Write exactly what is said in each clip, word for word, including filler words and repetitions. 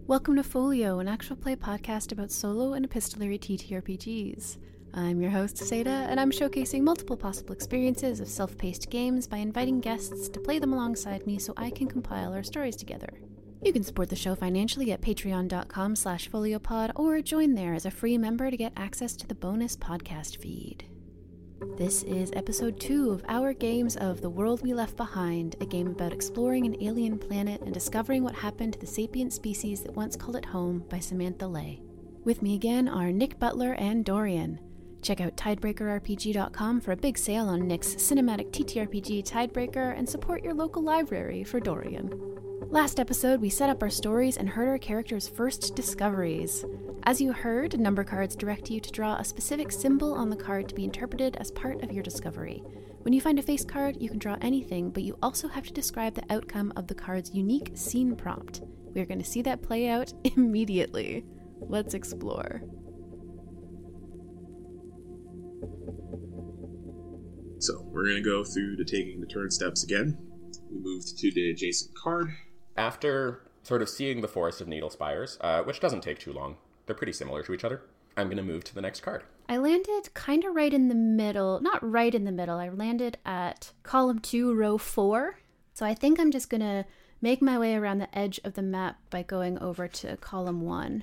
Welcome to Folio, an actual play podcast about solo and epistolary T T R P Gs. I'm your host, Seda, and I'm showcasing multiple possible experiences of self-paced games by inviting guests to play them alongside me so I can compile our stories together. You can support the show financially at patreon.com slash foliopod or join there as a free member to get access to the bonus podcast feed. This is episode two of our games of The World We Left Behind, a game about exploring an alien planet and discovering what happened to the sapient species that once called it home by Samantha Lay. With me again are Nick Butler and Dorian. Check out tidebreaker R P G dot com for a big sale on Nick's cinematic T T R P G Tidebreaker and support your local library for Dorian. Last episode, we set up our stories and heard our characters' first discoveries. As you heard, number cards direct you to draw a specific symbol on the card to be interpreted as part of your discovery. When you find a face card, you can draw anything, but you also have to describe the outcome of the card's unique scene prompt. We are going to see that play out immediately. Let's explore. So, we're going to go through the taking the turn steps again. We moved to the adjacent card. After sort of seeing the Forest of Needle Spires, uh, which doesn't take too long, they're pretty similar to each other, I'm going to move to the next card. I landed kind of right in the middle. Not right in the middle. I landed at column two, row four. So I think I'm just going to make my way around the edge of the map by going over to column one.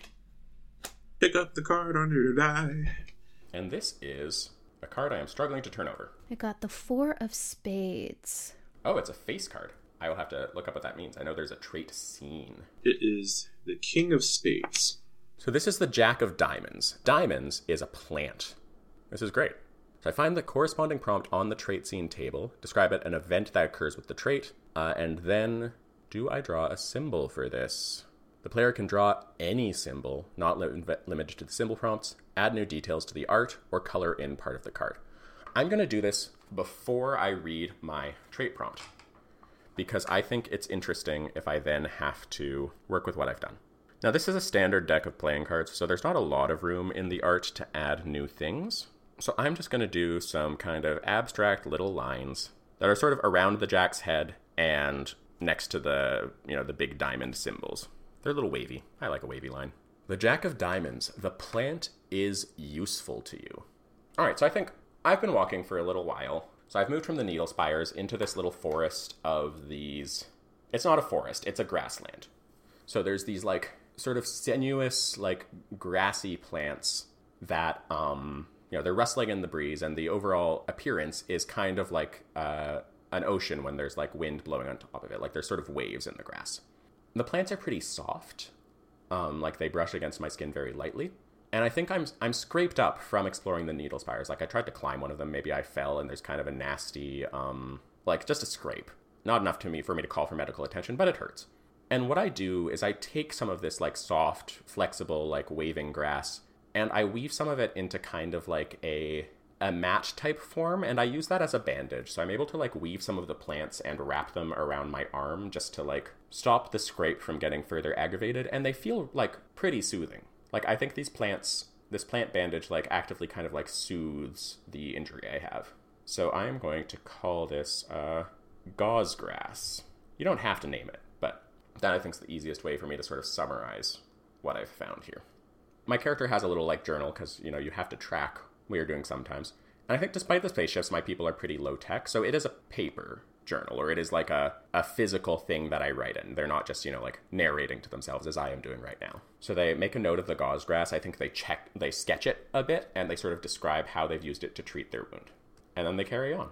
Pick up the card under the die. And this is a card I am struggling to turn over. I got the Four of Spades. Oh, it's a face card. I will have to look up what that means. I know there's a trait scene. It is the King of Spades. So this is the Jack of Diamonds. Diamonds is a plant. This is great. So I find the corresponding prompt on the trait scene table, describe it an event that occurs with the trait, uh, and then do I draw a symbol for this? The player can draw any symbol, not li- limited to the symbol prompts, add new details to the art, or color in part of the card. I'm going to do this before I read my trait prompt, because I think it's interesting if I then have to work with what I've done. Now, this is a standard deck of playing cards, so there's not a lot of room in the art to add new things. So I'm just going to do some kind of abstract little lines that are sort of around the Jack's head and next to the, you know, the big diamond symbols. They're a little wavy. I like a wavy line. The Jack of Diamonds. The plant is useful to you. All right, so I think I've been walking for a little while. So I've moved from the Needle Spires into this little forest of these... It's not a forest, it's a grassland. So there's these, like, sort of sinuous, like, grassy plants that, um, you know, they're rustling in the breeze, and the overall appearance is kind of like uh, an ocean when there's, like, wind blowing on top of it. Like, there's sort of waves in the grass. The plants are pretty soft. Um, like, they brush against my skin very lightly. And I think I'm I'm scraped up from exploring the Needle Spires. Like, I tried to climb one of them, maybe I fell, and there's kind of a nasty, um, like, just a scrape. Not enough to me for me to call for medical attention, but it hurts. And what I do is I take some of this, like, soft, flexible, like, waving grass, and I weave some of it into kind of, like, a a mat-type form, and I use that as a bandage. So I'm able to, like, weave some of the plants and wrap them around my arm just to, like, stop the scrape from getting further aggravated, and they feel, like, pretty soothing. Like, I think these plants, this plant bandage, like, actively kind of, like, soothes the injury I have. So I am going to call this, uh, gauze grass. You don't have to name it, but that, I think, is the easiest way for me to sort of summarize what I've found here. My character has a little, like, journal, because, you know, you have to track what you're doing sometimes. And I think despite the spaceships, my people are pretty low-tech, so it is a paper journal, or it is like a, a physical thing that I write in. They're not just, you know, like narrating to themselves as I am doing right now. So they make a note of the gauze grass. I think they check, they sketch it a bit, and they sort of describe how they've used it to treat their wound. And then they carry on.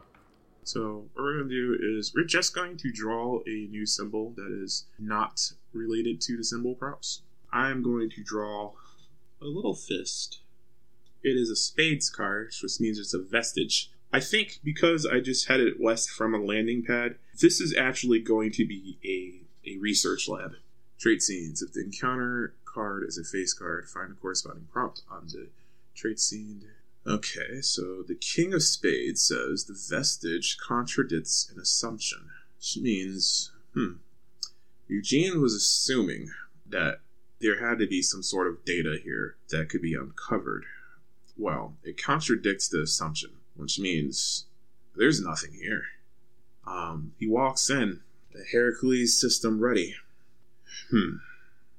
So what we're going to do is we're just going to draw a new symbol that is not related to the symbol props. I'm going to draw a little fist. It is a spades card, which means it's a vestige. I think because I just had it west from a landing pad, this is actually going to be a, a research lab. Trait scenes. If the encounter card is a face card, find a corresponding prompt on the trait scene. Okay, so the King of Spades says the vestige contradicts an assumption, which means, hmm, Eugene was assuming that there had to be some sort of data here that could be uncovered. Well, it contradicts the assumption, which means there's nothing here. Um, he walks in, the Heracles system ready. Hmm.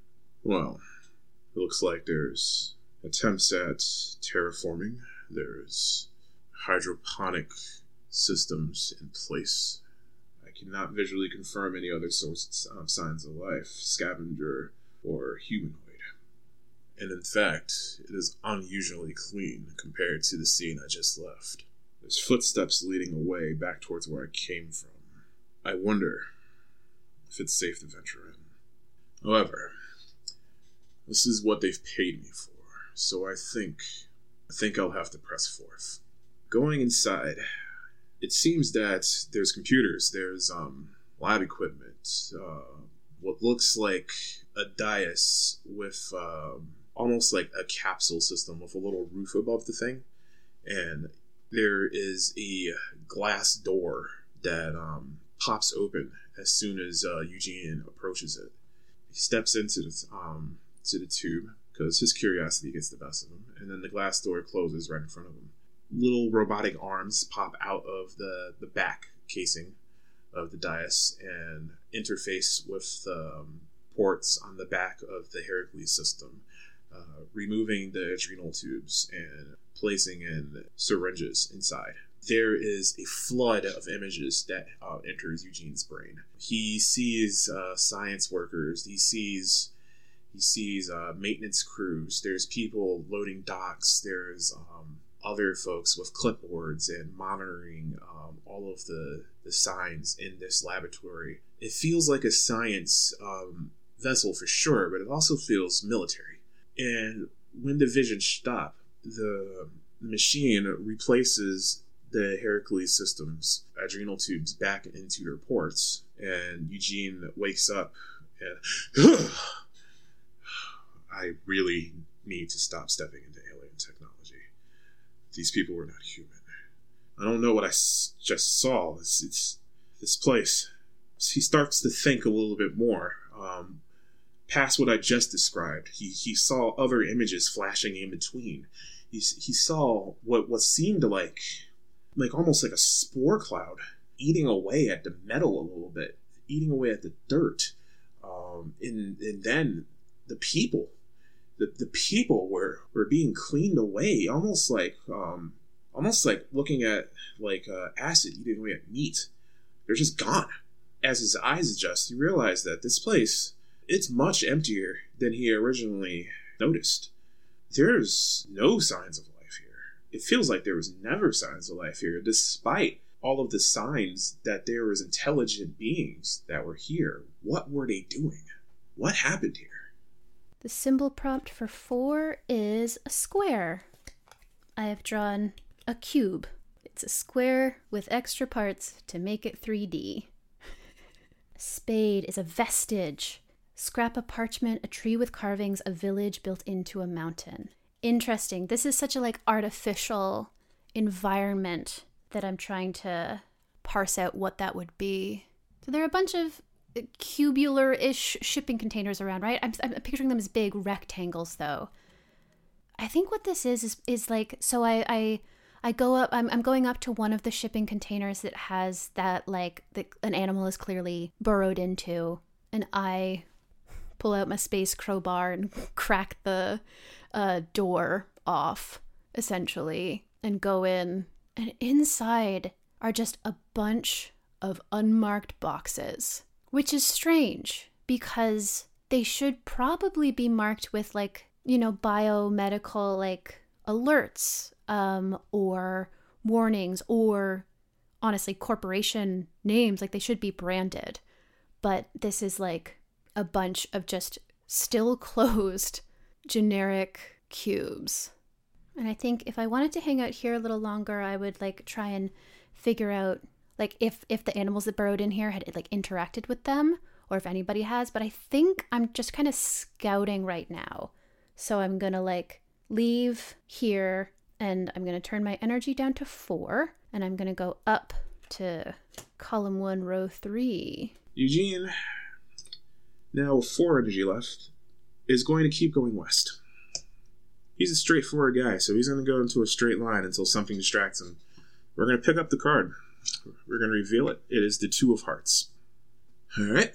Well, it looks like there's attempts at terraforming. There's hydroponic systems in place. I cannot visually confirm any other sources of signs of life, scavenger or humanoid. And in fact, it is unusually clean compared to the scene I just left. There's footsteps leading away back towards where I came from. I wonder if it's safe to venture in. However, this is what they've paid me for, so I think, I think I'll have to press forth. Going inside, it seems that there's computers, there's um, lab equipment, uh, what looks like a dais with um, almost like a capsule system with a little roof above the thing, and there is a glass door that um, pops open as soon as uh, Eugene approaches it. He steps into the, um, to the tube because his curiosity gets the best of him, and then the glass door closes right in front of him. Little robotic arms pop out of the, the back casing of the dais and interface with the um, ports on the back of the Heracles system, uh, removing the adrenal tubes and placing in syringes inside. There is a flood of images that uh, enters Eugene's brain. He sees uh, science workers. He sees he sees uh, maintenance crews. There's people loading docks. There's um, other folks with clipboards and monitoring um, all of the, the signs in this laboratory. It feels like a science um, vessel for sure, but it also feels military. And when the visions stop, the machine replaces the Heracles system's adrenal tubes back into their ports, and Eugene wakes up and I really need to stop stepping into alien technology. These people were not human. I don't know what I s- just saw. It's, it's this place. He starts to think a little bit more. Um, past what I just described, he he saw other images flashing in between. He he saw what what seemed like like almost like a spore cloud eating away at the metal a little bit, eating away at the dirt. Um, and and then the people, the the people were were being cleaned away, almost like um, almost like looking at like uh, acid eating away at meat. They're just gone. As his eyes adjust, he realized that this place, it's much emptier than he originally noticed. There's no signs of life here. It feels like there was never signs of life here, despite all of the signs that there was intelligent beings that were here. What were they doing? What happened here? The symbol prompt for four is a square. I have drawn a cube. It's a square with extra parts to make it three D. A spade is a vestige. Scrap of parchment, a tree with carvings, a village built into a mountain. Interesting. This is such a like artificial environment that I'm trying to parse out what that would be. So there are a bunch of cubular-ish shipping containers around, right? I'm, I'm picturing them as big rectangles, though. I think what this is is, is like, so I, I I go up, I'm, I'm going up to one of the shipping containers that has that, like, the, an animal is clearly burrowed into, and I pull out my space crowbar and crack the uh, door off, essentially, and go in. And inside are just a bunch of unmarked boxes, which is strange because they should probably be marked with, like, you know, biomedical, like, alerts um, or warnings or, honestly, corporation names. Like, they should be branded. But this is, like, a bunch of just still closed generic cubes. And I think if I wanted to hang out here a little longer, I would, like, try and figure out, like, if, if the animals that burrowed in here had, like, interacted with them, or if anybody has. But I think I'm just kind of scouting right now. So I'm going to, like, leave here, and I'm going to turn my energy down to four, and I'm going to go up to column one, row three. Eugene, now with four energy left, is going to keep going west. He's a straightforward guy, so he's going to go into a straight line until something distracts him. We're going to pick up the card. We're going to reveal it. It is the Two of Hearts. All right.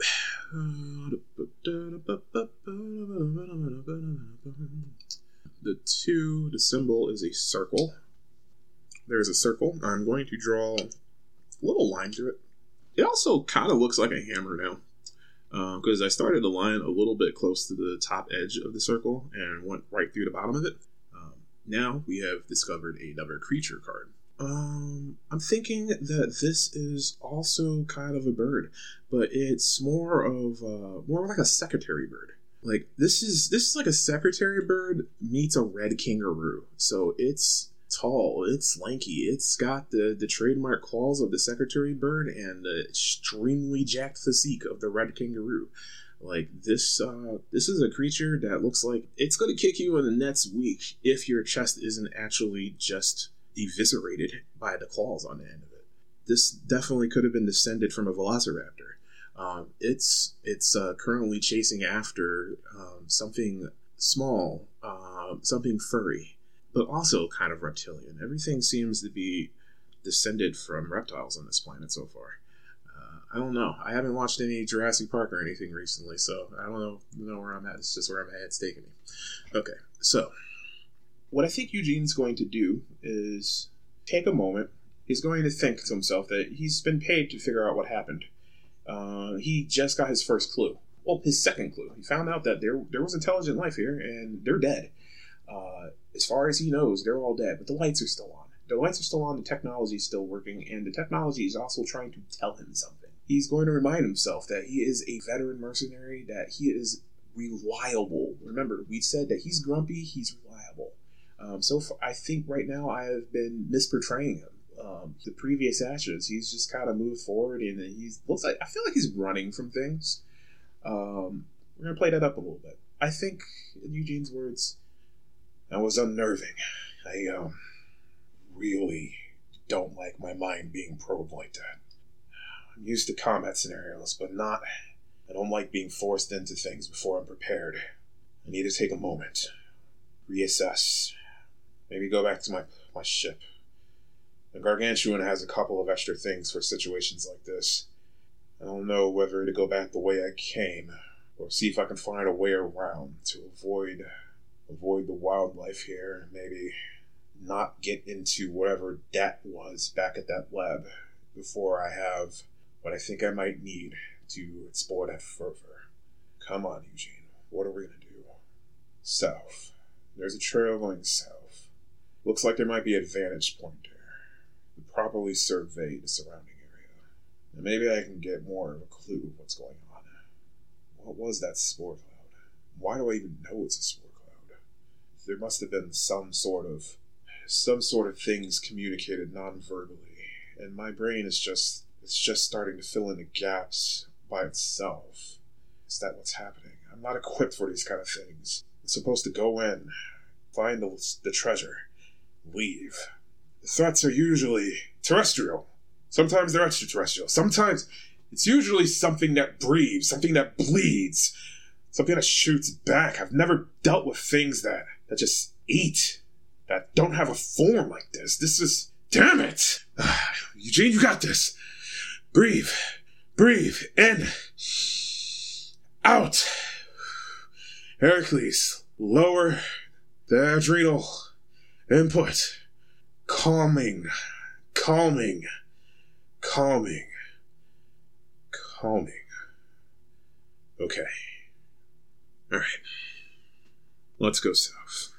The two, the symbol is a circle. There's a circle. I'm going to draw a little line through it. It also kind of looks like a hammer now, because uh, I started the line a little bit close to the top edge of the circle and went right through the bottom of it. Um, now we have discovered another creature card. Um, I'm thinking that this is also kind of a bird, but it's more of uh, more like a secretary bird. Like this is this is like a secretary bird meets a red kangaroo. So it's tall, it's lanky, it's got the the trademark claws of the secretary bird and the extremely jacked physique of the red kangaroo. Like this, uh, this is a creature that looks like it's going to kick you in the next week if your chest isn't actually just eviscerated by the claws on the end of it. This definitely could have been descended from a velociraptor. Um, it's it's uh, currently chasing after um, something small, uh, something furry, but also kind of reptilian. Everything seems to be descended from reptiles on this planet so far. Uh, I don't know. I haven't watched any Jurassic Park or anything recently, so I don't know, know where I'm at. It's just where my head's taking me. Okay, so what I think Eugene's going to do is take a moment. He's going to think to himself that he's been paid to figure out what happened. Uh, he just got his first clue. Well, his second clue. He found out that there there was intelligent life here, and they're dead. Uh, as far as he knows, they're all dead, but the lights are still on. The lights are still on, the technology is still working, and the technology is also trying to tell him something. He's going to remind himself that he is a veteran mercenary, that he is reliable. Remember, we said that he's grumpy, he's reliable. Um, so far, I think right now I have been misportraying him. Um, the previous actions, he's just kind of moved forward, and he's looks like I feel like he's running from things. Um, we're gonna play that up a little bit. I think, in Eugene's words, that was unnerving. I um, really don't like my mind being probed like that. I'm used to combat scenarios, but not. I don't like being forced into things before I'm prepared. I need to take a moment, reassess, maybe go back to my my ship. The Gargantuan has a couple of extra things for situations like this. I don't know whether to go back the way I came, or see if I can find a way around to avoid avoid the wildlife here, and maybe not get into whatever that was back at that lab before I have what I think I might need to explore that further. Come on, Eugene. What are we going to do? South. There's a trail going south. Looks like there might be a vantage point there. Properly survey the surrounding area, and maybe I can get more of a clue of what's going on. What was that spore cloud? Why do I even know it's a spore cloud? There must have been some sort of some sort of things communicated non-verbally, and my brain is just it's just starting to fill in the gaps by itself. Is that what's happening? I'm not equipped for these kind of things. I'm supposed to go in, find the, the treasure, leave. The threats are usually terrestrial. Sometimes they're extraterrestrial. Sometimes it's usually something that breathes, something that bleeds, something that shoots back. I've never dealt with things that, that just eat, that don't have a form like this. This is... Damn it! Eugene, you got this. Breathe. Breathe. In. Out. Heracles, lower the adrenal input. Calming, calming, calming, calming. Okay. All right. Let's go south.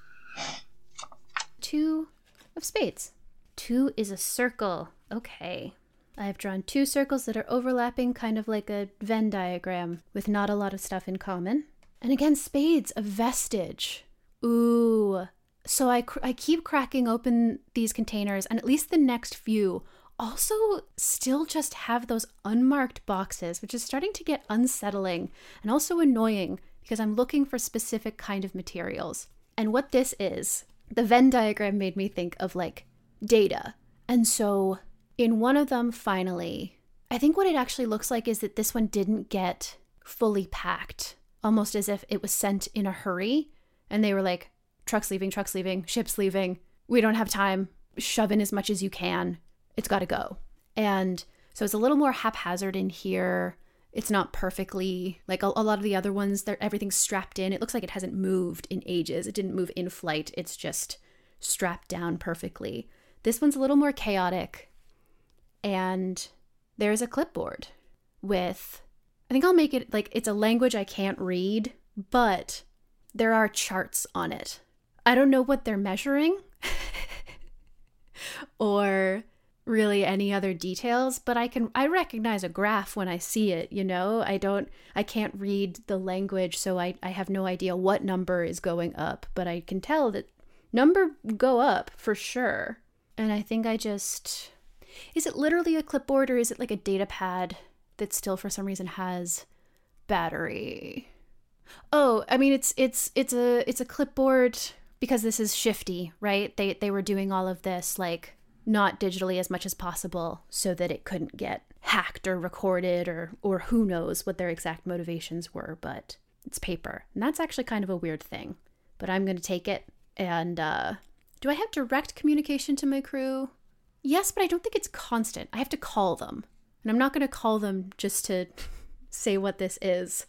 Two of spades. Two is a circle. Okay. I've drawn two circles that are overlapping, kind of like a Venn diagram, with not a lot of stuff in common. And again, spades, a vestige. Ooh. So I, cr- I keep cracking open these containers, and at least the next few also still just have those unmarked boxes, which is starting to get unsettling and also annoying because I'm looking for specific kind of materials. And what this is, the Venn diagram made me think of like data. And so in one of them, finally, I think what it actually looks like is that this one didn't get fully packed, almost as if it was sent in a hurry. And they were like, truck's leaving, truck's leaving, ship's leaving. We don't have time. Shove in as much as you can. It's got to go. And so it's a little more haphazard in here. it's not perfectly, like a, a lot of the other ones, they're, everything's strapped in. It looks like it hasn't moved in ages. It didn't move in flight. It's just strapped down perfectly. This one's a little more chaotic. And there's a clipboard with, I think I'll make it like, it's a language I can't read, but there are charts on it. I don't know what they're measuring or really any other details, but I can I recognize a graph when I see it, you know? I don't I can't read the language, so I, I have no idea what number is going up, but I can tell that number go up for sure. And I think I just is it literally a clipboard or is it like a data pad that still for some reason has battery? Oh, I mean it's it's it's a it's a clipboard because this is Shifty, right? They they were doing all of this like not digitally as much as possible so that it couldn't get hacked or recorded or or who knows what their exact motivations were, but it's paper. And that's actually kind of a weird thing. But I'm going to take it. And uh, do I have direct communication to my crew? Yes, but I don't think it's constant. I have to call them. And I'm not going to call them just to say what this is.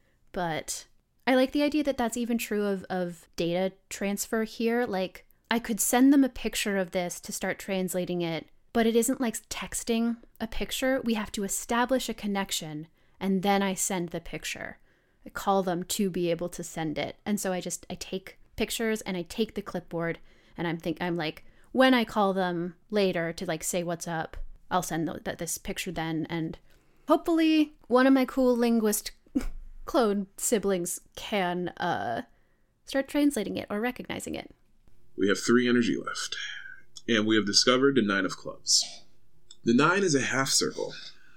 But I like the idea that that's even true of, of data transfer here. Like, I could send them a picture of this to start translating it, but it isn't like texting a picture. We have to establish a connection, and then I send the picture. I call them to be able to send it. And so I just, I take pictures and I take the clipboard, and I'm think I'm like, when I call them later to like say what's up, I'll send th- th- this picture then, and hopefully one of my cool linguist clone siblings can uh, start translating it or recognizing it. We have three energy left, and we have discovered the nine of clubs. The nine is a half circle.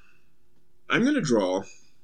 I'm going to draw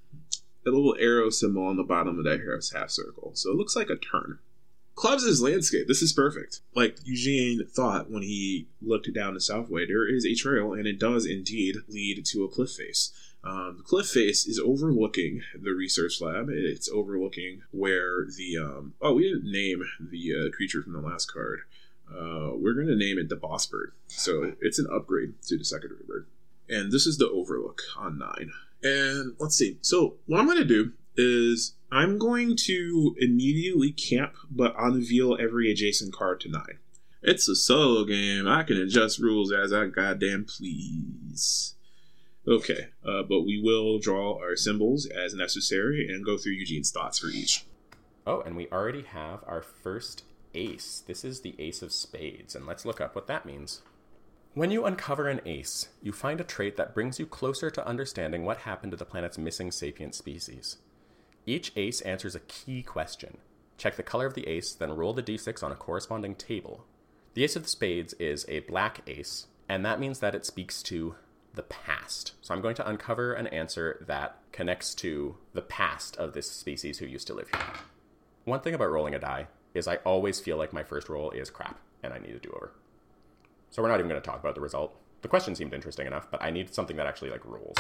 a little arrow symbol on the bottom of that half circle, so it looks like a turn. Clubs is landscape. This is perfect. Like Eugene thought when he looked down the Southway, there is a trail, and it does indeed lead to a cliff face. Um, the cliff face is overlooking the research lab. It's overlooking where the... Um, oh, we didn't name the uh, creature from the last card. Uh, we're going to name it the boss bird. So it's an upgrade to the secondary bird. And this is the overlook on nine. And let's see. So what I'm going to do is I'm going to immediately camp but unveil every adjacent card to nine. It's a solo game. I can adjust rules as I goddamn please. Okay, uh, but we will draw our symbols as necessary and go through Eugene's thoughts for each. Oh, and we already have our first ace. This is the Ace of Spades, and let's look up what that means. When you uncover an ace, you find a trait that brings you closer to understanding what happened to the planet's missing sapient species. Each ace answers a key question. Check the color of the ace, then roll the d six on a corresponding table. The Ace of Spades is a black ace, and that means that it speaks to the past. So I'm going to uncover an answer that connects to the past of this species who used to live here. One thing about rolling a die is I always feel like my first roll is crap, and I need a do-over. So we're not even going to talk about the result. The question seemed interesting enough, but I need something that actually like rolls.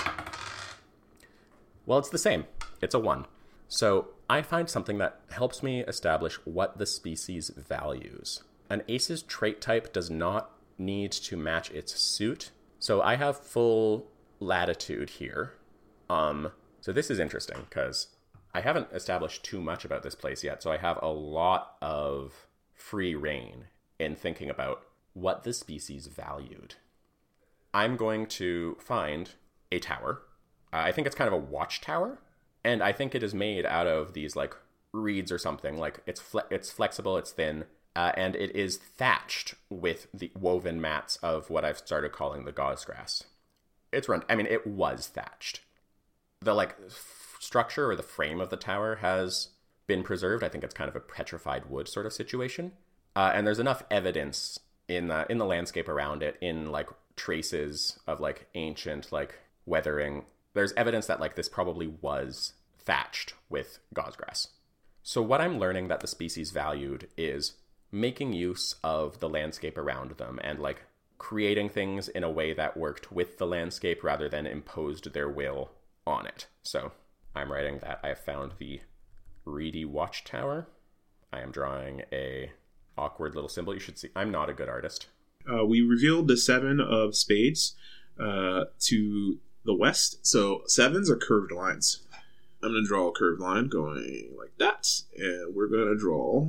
Well, it's the same. It's a one. So I find something that helps me establish what the species values. An ace's trait type does not need to match its suit. So I have full latitude here. Um, so this is interesting because I haven't established too much about this place yet. So I have a lot of free reign in thinking about what the species valued. I'm going to find a tower. Uh, I think it's kind of a watchtower. And I think it is made out of these like reeds or something. Like it's fle- it's flexible, it's thin. Uh, and it is thatched with the woven mats of what I've started calling the gauze grass. It's run. I mean, it was thatched. The like f- structure or the frame of the tower has been preserved. I think it's kind of a petrified wood sort of situation. Uh, and there's enough evidence in the in the landscape around it, in like traces of like ancient like weathering. There's evidence that like this probably was thatched with gauze grass. So what I'm learning that the species valued is making use of the landscape around them and like creating things in a way that worked with the landscape rather than imposed their will on it. So I'm writing that I have found the reedy watchtower. I am drawing a awkward little symbol. You should see, I'm not a good artist. Uh, we revealed the seven of spades uh, to the west. So sevens are curved lines. I'm going to draw a curved line going like that. And we're going to draw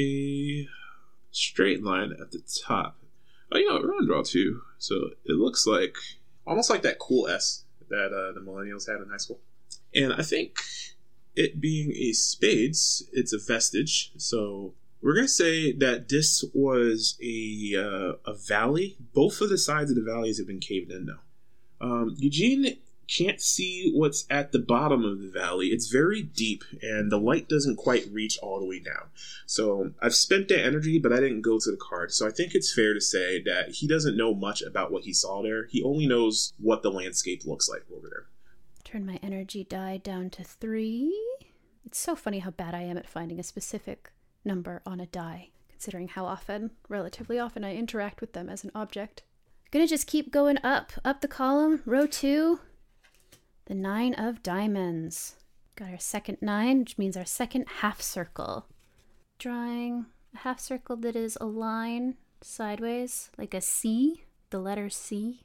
a straight line at the top. Oh, you know what? We're going to draw two. So it looks like almost like that cool S that uh, the millennials had in high school. And I think it being a spades, it's a vestige. So we're going to say that this was a uh, a valley. Both of the sides of the valleys have been caved in now. Um, Eugene can't see what's at the bottom of the valley. It's very deep, and the light doesn't quite reach all the way down. So I've spent that energy, but I didn't go to the card. So I think it's fair to say that he doesn't know much about what he saw there. He only knows what the landscape looks like over there. Turn my energy die down to three. It's so funny how bad I am at finding a specific number on a die, considering how often, relatively often, I interact with them as an object. Gonna just keep going up, up the column, row two, the nine of diamonds. Got our second nine, which means our second half circle. Drawing a half circle that is a line sideways, like a C, the letter C.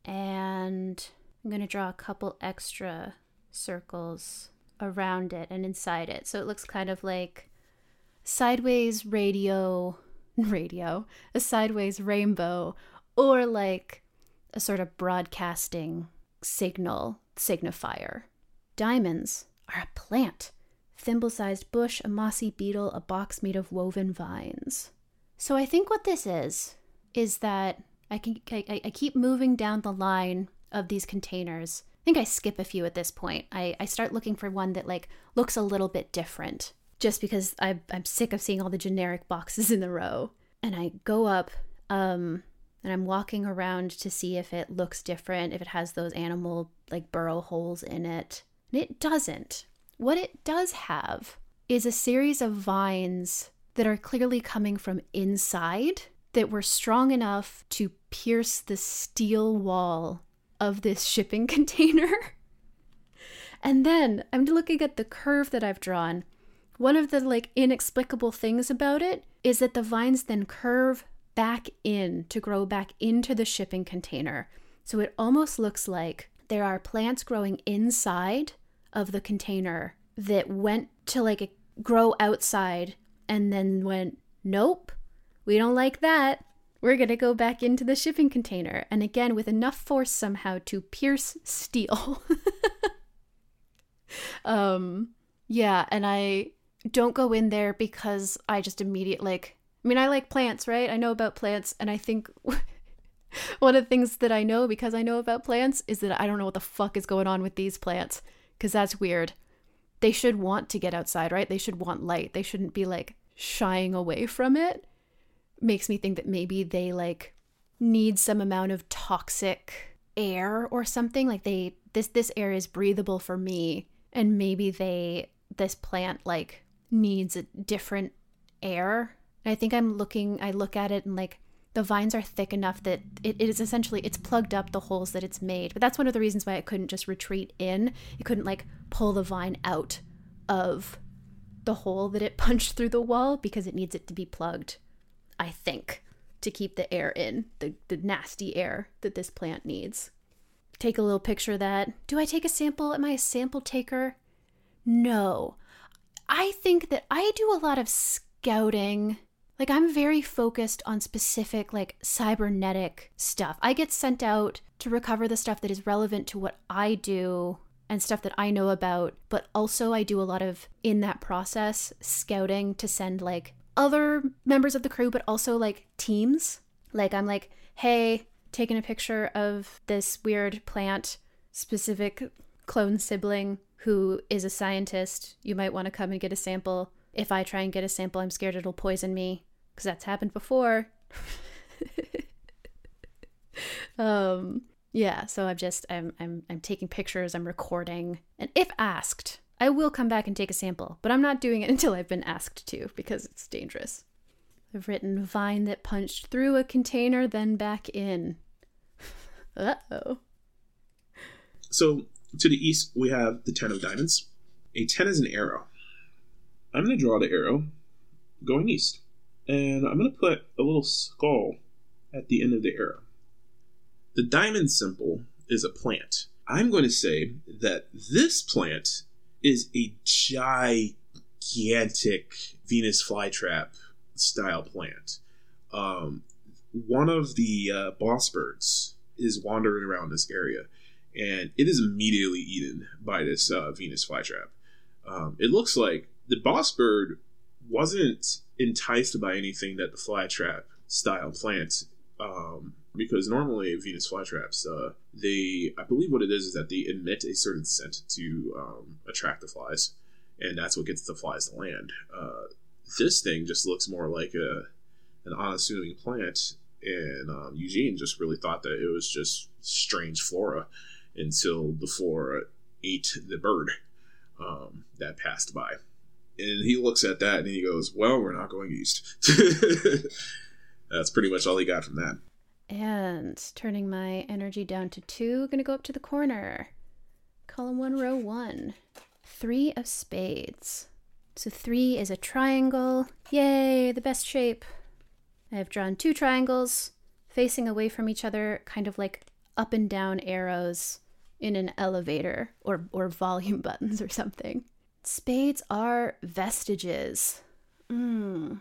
And I'm gonna draw a couple extra circles around it and inside it. So it looks kind of like sideways radio, radio, a sideways rainbow, or like a sort of broadcasting signal signifier. Diamonds are a plant, thimble-sized bush, a mossy beetle, a box made of woven vines. So I think what this is, is that I can I, I keep moving down the line of these containers. I think I skip a few at this point. I, I start looking for one that like looks a little bit different, just because I, I'm sick of seeing all the generic boxes in the row. And I go up, um, and I'm walking around to see if it looks different, if it has those animal, like, burrow holes in it. And it doesn't. What it does have is a series of vines that are clearly coming from inside that were strong enough to pierce the steel wall of this shipping container. And then I'm looking at the curve that I've drawn. One of the like inexplicable things about it is that the vines then curve back in to grow back into the shipping container. So it almost looks like there are plants growing inside of the container that went to like grow outside and then went, nope, we don't like that. We're going to go back into the shipping container. And again, with enough force somehow to pierce steel. um, yeah, and I don't go in there because I just immediately, like, I mean, I like plants, right? I know about plants, and I think one of the things that I know because I know about plants is that I don't know what the fuck is going on with these plants, because that's weird. They should want to get outside, right? They should want light. They shouldn't be, like, shying away from it. Makes me think that maybe they, like, need some amount of toxic air or something. Like, they, this, this air is breathable for me, and maybe they, this plant, like, needs a different air. And I think I'm looking, I look at it and like the vines are thick enough that it, it is essentially, it's plugged up the holes that it's made. But that's one of the reasons why it couldn't just retreat in. It couldn't like pull the vine out of the hole that it punched through the wall because it needs it to be plugged, I think, to keep the air in, the, the nasty air that this plant needs. Take a little picture of that. Do I take a sample? Am I a sample taker? No. I think that I do a lot of scouting. Like, I'm very focused on specific, like, cybernetic stuff. I get sent out to recover the stuff that is relevant to what I do and stuff that I know about, but also I do a lot of, in that process, scouting to send, like, other members of the crew, but also, like, teams. Like, I'm like, hey, taking a picture of this weird plant, specific clone sibling who is a scientist. You might want to come and get a sample. If I try and get a sample, I'm scared it'll poison me, because that's happened before. um, yeah, so I'm just, I'm, I'm, I'm taking pictures, I'm recording, and if asked, I will come back and take a sample, but I'm not doing it until I've been asked to, because it's dangerous. I've written vine that punched through a container, then back in. Uh-oh. So, to the east, we have the ten of diamonds. A ten is an arrow. I'm going to draw the arrow going east. And I'm going to put a little skull at the end of the arrow. The diamond symbol is a plant. I'm going to say that this plant is a gigantic Venus flytrap style plant. Um, one of the uh, boss birds is wandering around this area, and it is immediately eaten by this uh, Venus flytrap. Um, it looks like the boss bird wasn't enticed by anything that the flytrap style plant, um, because normally Venus flytraps, uh, they, I believe what it is is that they emit a certain scent to um, attract the flies, and that's what gets the flies to land. Uh, this thing just looks more like a an unassuming plant, and um, Eugene just really thought that it was just strange flora until the flora ate the bird um, that passed by. And he looks at that and he goes, well, we're not going east. That's pretty much all he got from that. And turning my energy down to two, gonna go up to the corner. Column one, row one. Three of spades. So three is a triangle. Yay, the best shape. I have drawn two triangles facing away from each other, kind of like up and down arrows in an elevator, or, or volume buttons or something. Spades are vestiges. Mm.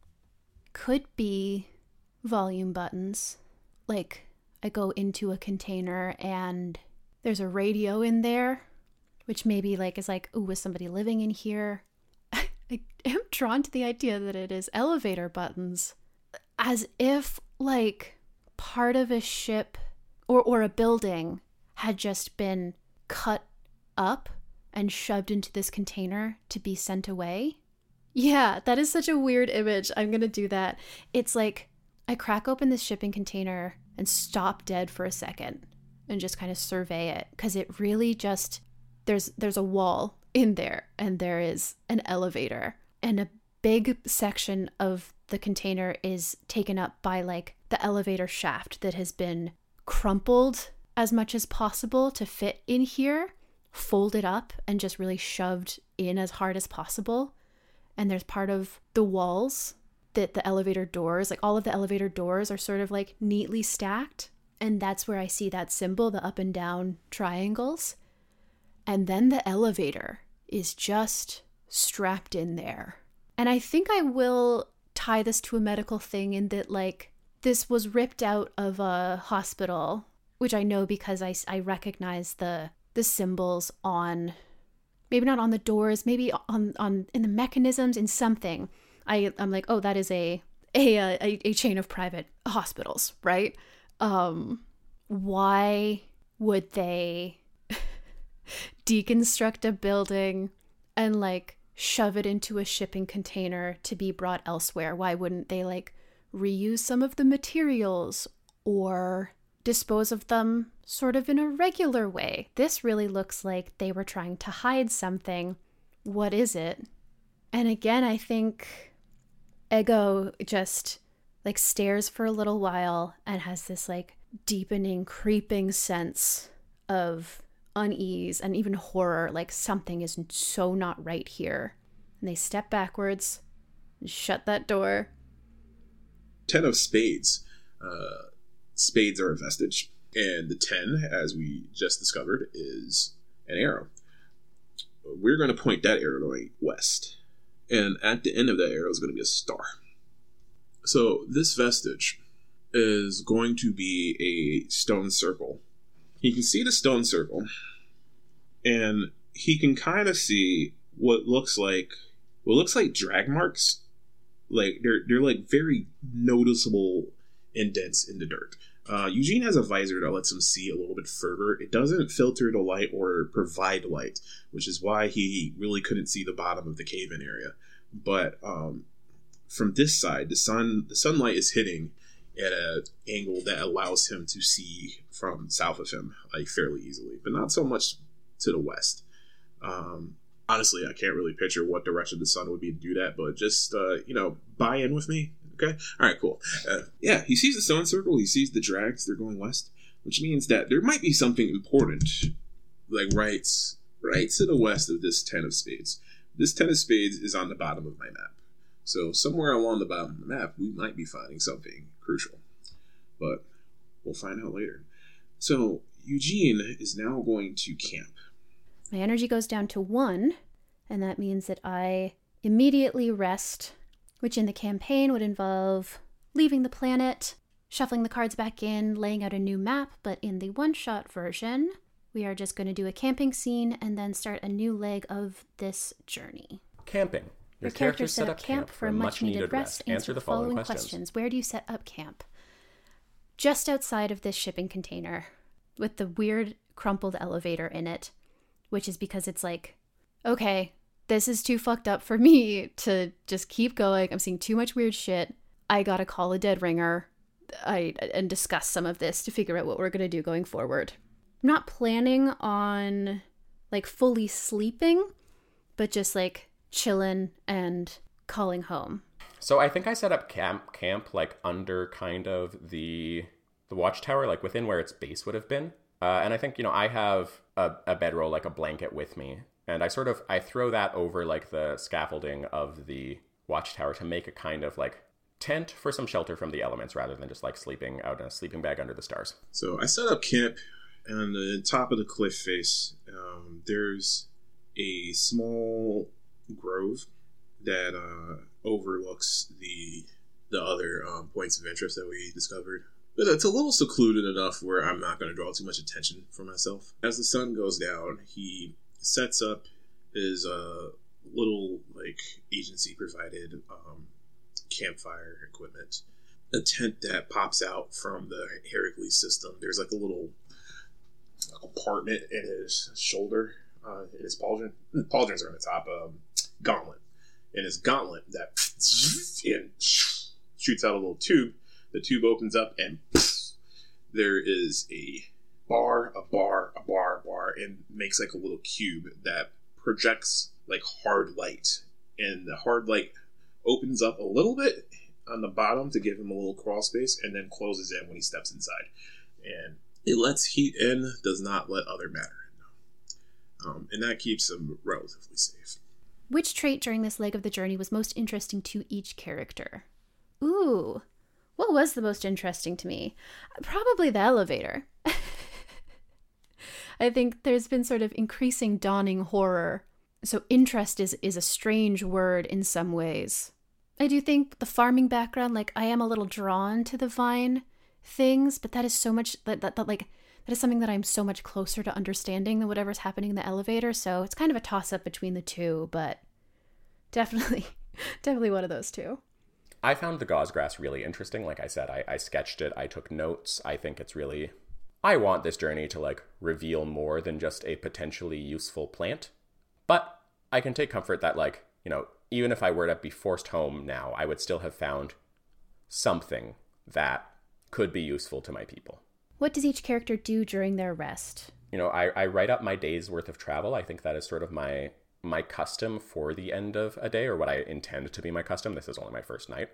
Could be volume buttons. Like, I go into a container and there's a radio in there, which maybe like is like, ooh, was somebody living in here? I am drawn to the idea that it is elevator buttons, as if like part of a ship or, or a building had just been cut up and shoved into this container to be sent away. Yeah, that is such a weird image. I'm gonna do that. It's like I crack open this shipping container and stop dead for a second and just kind of survey it, because it really just, there's there's a wall in there and there is an elevator, and a big section of the container is taken up by like the elevator shaft that has been crumpled as much as possible to fit in here, folded up and just really shoved in as hard as possible. And there's part of the walls that the elevator doors, like all of the elevator doors are sort of like neatly stacked. And that's where I see that symbol, the up and down triangles. And then the elevator is just strapped in there. And I think I will tie this to a medical thing in that like this was ripped out of a hospital, which I know because I, I recognize the the symbols on, maybe not on the doors, maybe on, on in the mechanisms, in something. I, I'm like, oh, that is a a, a a chain of private hospitals, right? Um, why would they deconstruct a building and like shove it into a shipping container to be brought elsewhere? Why wouldn't they like reuse some of the materials or dispose of them sort of in a regular way? This really looks like they were trying to hide something. What is it? And again, I think Ego just like stares for a little while and has this like deepening, creeping sense of unease and even horror, like something is so not right here. And they step backwards and shut that door. Ten of spades. Uh, spades are a vestige. And the ten, as we just discovered, is an arrow. We're going to point that arrow going west. And at the end of that arrow is going to be a star. So this vestige is going to be a stone circle. He can see the stone circle, and he can kind of see what looks like what looks like drag marks. Like they're they're like very noticeable indents in the dirt. Uh, Eugene has a visor that lets him see a little bit further. It doesn't filter the light or provide light, which is why he really couldn't see the bottom of the cave-in area. But um, from this side, the sun the sunlight is hitting at an angle that allows him to see from south of him like fairly easily, but not so much to the west. Um, honestly, I can't really picture what direction the sun would be to do that, but just uh, you know, buy in with me. Okay. All right, cool. Uh, yeah, he sees the stone circle. He sees the drags. They're going west, which means that there might be something important, like right, right to the west of this ten of spades. This ten of spades is on the bottom of my map. So somewhere along the bottom of the map, we might be finding something crucial. But we'll find out later. So Eugene is now going to camp. My energy goes down to one, and that means that I immediately rest, which in the campaign would involve leaving the planet, shuffling the cards back in, laying out a new map, but in the one-shot version, we are just going to do a camping scene and then start a new leg of this journey. Camping. Your, Your character set up camp for a much-needed rest. Answer, Answer the following, following questions. questions. Where do you set up camp? Just outside of this shipping container, with the weird crumpled elevator in it, which is because it's like, okay, this is too fucked up for me to just keep going. I'm seeing too much weird shit. I gotta call a dead ringer I, and discuss some of this to figure out what we're gonna do going forward. I'm not planning on like fully sleeping, but just like chilling and calling home. So I think I set up camp camp like under kind of the the watchtower, like within where its base would have been. Uh, and I think, you know, I have a, a bedroll, like a blanket with me. And I sort of, I throw that over like the scaffolding of the watchtower to make a kind of like tent for some shelter from the elements rather than just like sleeping out in a sleeping bag under the stars. So I set up camp on the top of the cliff face. Um, there's a small grove that uh, overlooks the the other um, points of interest that we discovered. But it's a little secluded enough where I'm not going to draw too much attention for myself. As the sun goes down, he sets up his uh, little like agency-provided um, campfire equipment. A tent that pops out from the Heracles system. There's like a little compartment in his shoulder, uh, in his pauldron. The pauldrons are on the top. Um, gauntlet. And his gauntlet that and shoots out a little tube. The tube opens up and there is a bar, a bar, a bar, a bar, and makes like a little cube that projects like hard light. And the hard light opens up a little bit on the bottom to give him a little crawl space and then closes in when he steps inside. And it lets heat in, does not let other matter in. Um, and that keeps him relatively safe. Which trait during this leg of the journey was most interesting to each character? Ooh, what was the most interesting to me? Probably the elevator. I think there's been sort of increasing dawning horror. So interest is, is a strange word in some ways. I do think the farming background, like I am a little drawn to the vine things, but that is so much, that, that, that like, that is something that I'm so much closer to understanding than whatever's happening in the elevator. So it's kind of a toss-up between the two, but definitely, definitely one of those two. I found the gauze grass really interesting. Like I said, I, I sketched it. I took notes. I think it's really... I want this journey to, like, reveal more than just a potentially useful plant. But I can take comfort that, like, you know, even if I were to be forced home now, I would still have found something that could be useful to my people. What does each character do during their rest? You know, I, I write up my day's worth of travel. I think that is sort of my... my custom for the end of a day, or what I intend to be my custom. This is only my first night.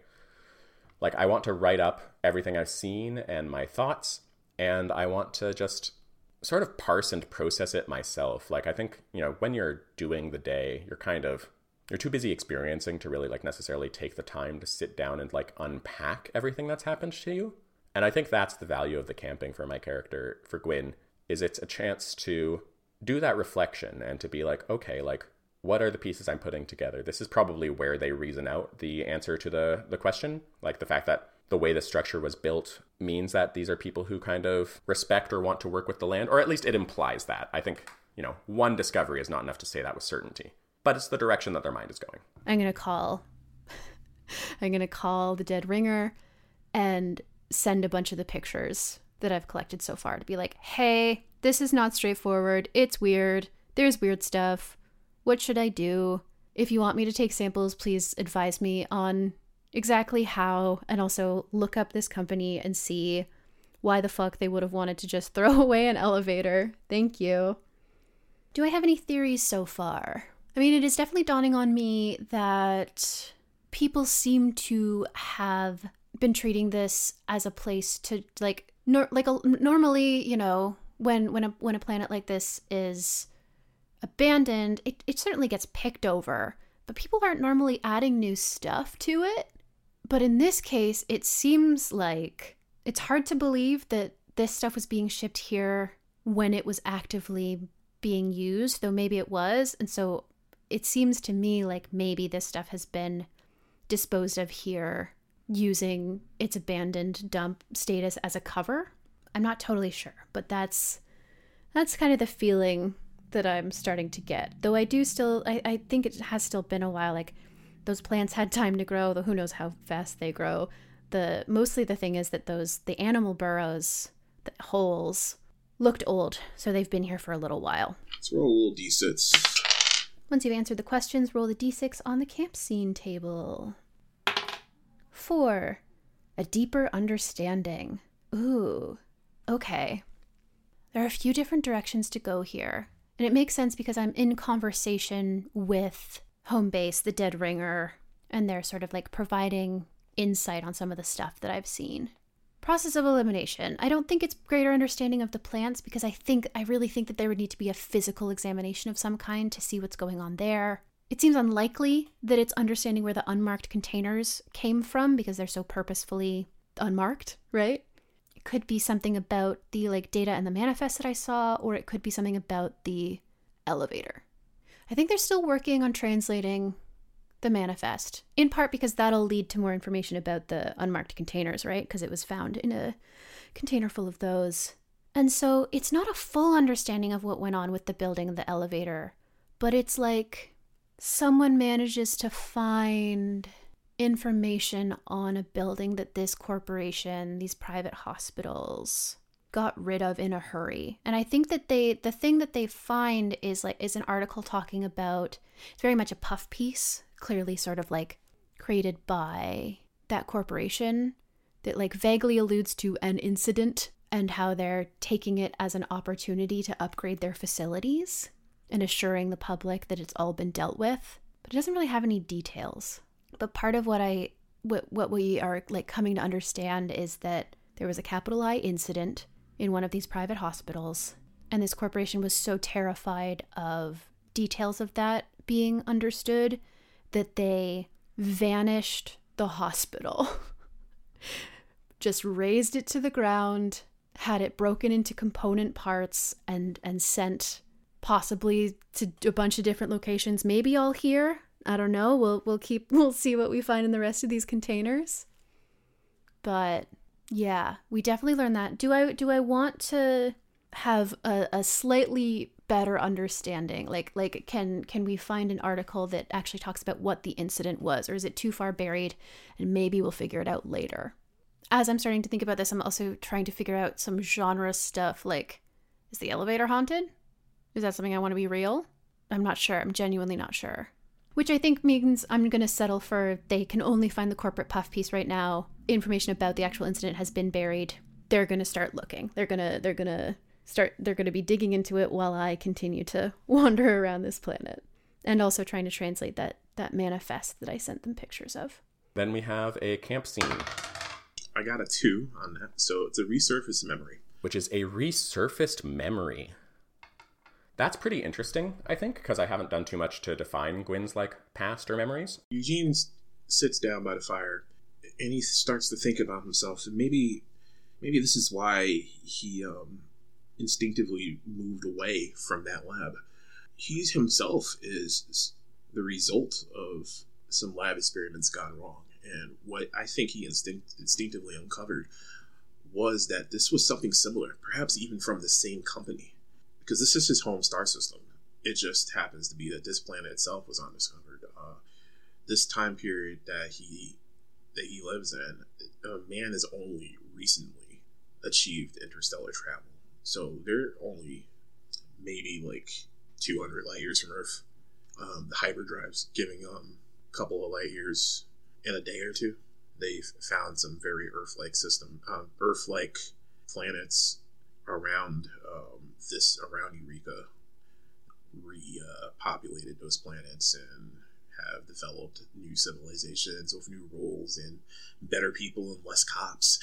Like, I want to write up everything I've seen and my thoughts, and I want to just sort of parse and process it myself. Like, I think, you know, when you're doing the day, you're kind of, you're too busy experiencing to really, like, necessarily take the time to sit down and, like, unpack everything that's happened to you. And I think that's the value of the camping for my character, for Gwyn, is it's a chance to do that reflection and to be like, okay, like, what are the pieces I'm putting together? This is probably where they reason out the answer to the, the question. Like the fact that the way the structure was built means that these are people who kind of respect or want to work with the land, or at least it implies that. I think, you know, one discovery is not enough to say that with certainty, but it's the direction that their mind is going. I'm going to call, I'm going to call the dead ringer and send a bunch of the pictures that I've collected so far to be like, hey, this is not straightforward. It's weird. There's weird stuff. What should I do? If you want me to take samples, please advise me on exactly how, and also look up this company and see why the fuck they would have wanted to just throw away an elevator. Thank you. Do I have any theories so far? I mean, it is definitely dawning on me that people seem to have been treating this as a place to, like, nor- like a, normally, you know, when when a when a planet like this is abandoned, it, it certainly gets picked over, but people aren't normally adding new stuff to it. But in this case, it seems like it's hard to believe that this stuff was being shipped here when it was actively being used, though maybe it was. And so it seems to me like maybe this stuff has been disposed of here using its abandoned dump status as a cover. I'm not totally sure, but that's that's kind of the feeling that I'm starting to get. Though I do still, I, I think it has still been a while. Like those plants had time to grow, though who knows how fast they grow. The mostly the thing is that those the animal burrows, the holes, looked old, so they've been here for a little while. Let's roll a little d six. Once you've answered the questions, roll the d six on the camp scene table. Four, a deeper understanding. Ooh, okay. There are a few different directions to go here. And it makes sense because I'm in conversation with home base, the Dead Ringer, and they're sort of like providing insight on some of the stuff that I've seen. Process of elimination. I don't think it's greater understanding of the plants because I think, I really think that there would need to be a physical examination of some kind to see what's going on there. It seems unlikely that it's understanding where the unmarked containers came from because they're so purposefully unmarked, right? It could be something about the like data and the manifest that I saw, or it could be something about the elevator. I think they're still working on translating the manifest, in part because that'll lead to more information about the unmarked containers, right? Because it was found in a container full of those. And so it's not a full understanding of what went on with the building and the elevator, but it's like someone manages to find information on a building that this corporation, these private hospitals, got rid of in a hurry. And I think that they, the thing that they find is like, is an article talking about, it's very much a puff piece, clearly sort of like created by that corporation that like vaguely alludes to an incident and how they're taking it as an opportunity to upgrade their facilities and assuring the public that it's all been dealt with. But it doesn't really have any details. But part of what I, what, what we are like coming to understand is that there was a capital I incident in one of these private hospitals, and this corporation was so terrified of details of that being understood that they vanished the hospital. Just razed it to the ground, had it broken into component parts, and and sent possibly to a bunch of different locations, maybe all here. I don't know. We'll we'll keep we'll see what we find in the rest of these containers. But yeah, we definitely learned that. Do I do I want to have a, a slightly better understanding? Like like can can we find an article that actually talks about what the incident was, or is it too far buried and maybe we'll figure it out later? As I'm starting to think about this, I'm also trying to figure out some genre stuff, like, is the elevator haunted? Is that something I want to be real? I'm not sure. I'm genuinely not sure. Which I think means I'm going to settle for they can only find the corporate puff piece right now. Information about the actual incident has been buried. They're going to start looking. They're going to they're going to start they're going to be digging into it while I continue to wander around this planet, and also trying to translate that that manifest that I sent them pictures of. Then we have a camp scene. I got a two on that, so it's a resurfaced memory. Which is a resurfaced memory. That's pretty interesting, I think, because I haven't done too much to define Gwyn's, like, past or memories. Eugene sits down by the fire, and he starts to think about himself. So maybe, maybe this is why he um, instinctively moved away from that lab. He himself is the result of some lab experiments gone wrong. And what I think he instinct- instinctively uncovered was that this was something similar, perhaps even from the same company. Because this is his home star system. It just happens to be that this planet itself was undiscovered. Uh, this time period that he that he lives in, uh, man has only recently achieved interstellar travel. So they're only maybe like two hundred light years from Earth. Um, the hyperdrive's giving um, a couple of light years in a day or two. They've found some very Earth-like system, um, Earth-like planets around um, this around Eureka, repopulated those planets and have developed new civilizations with new roles and better people and less cops.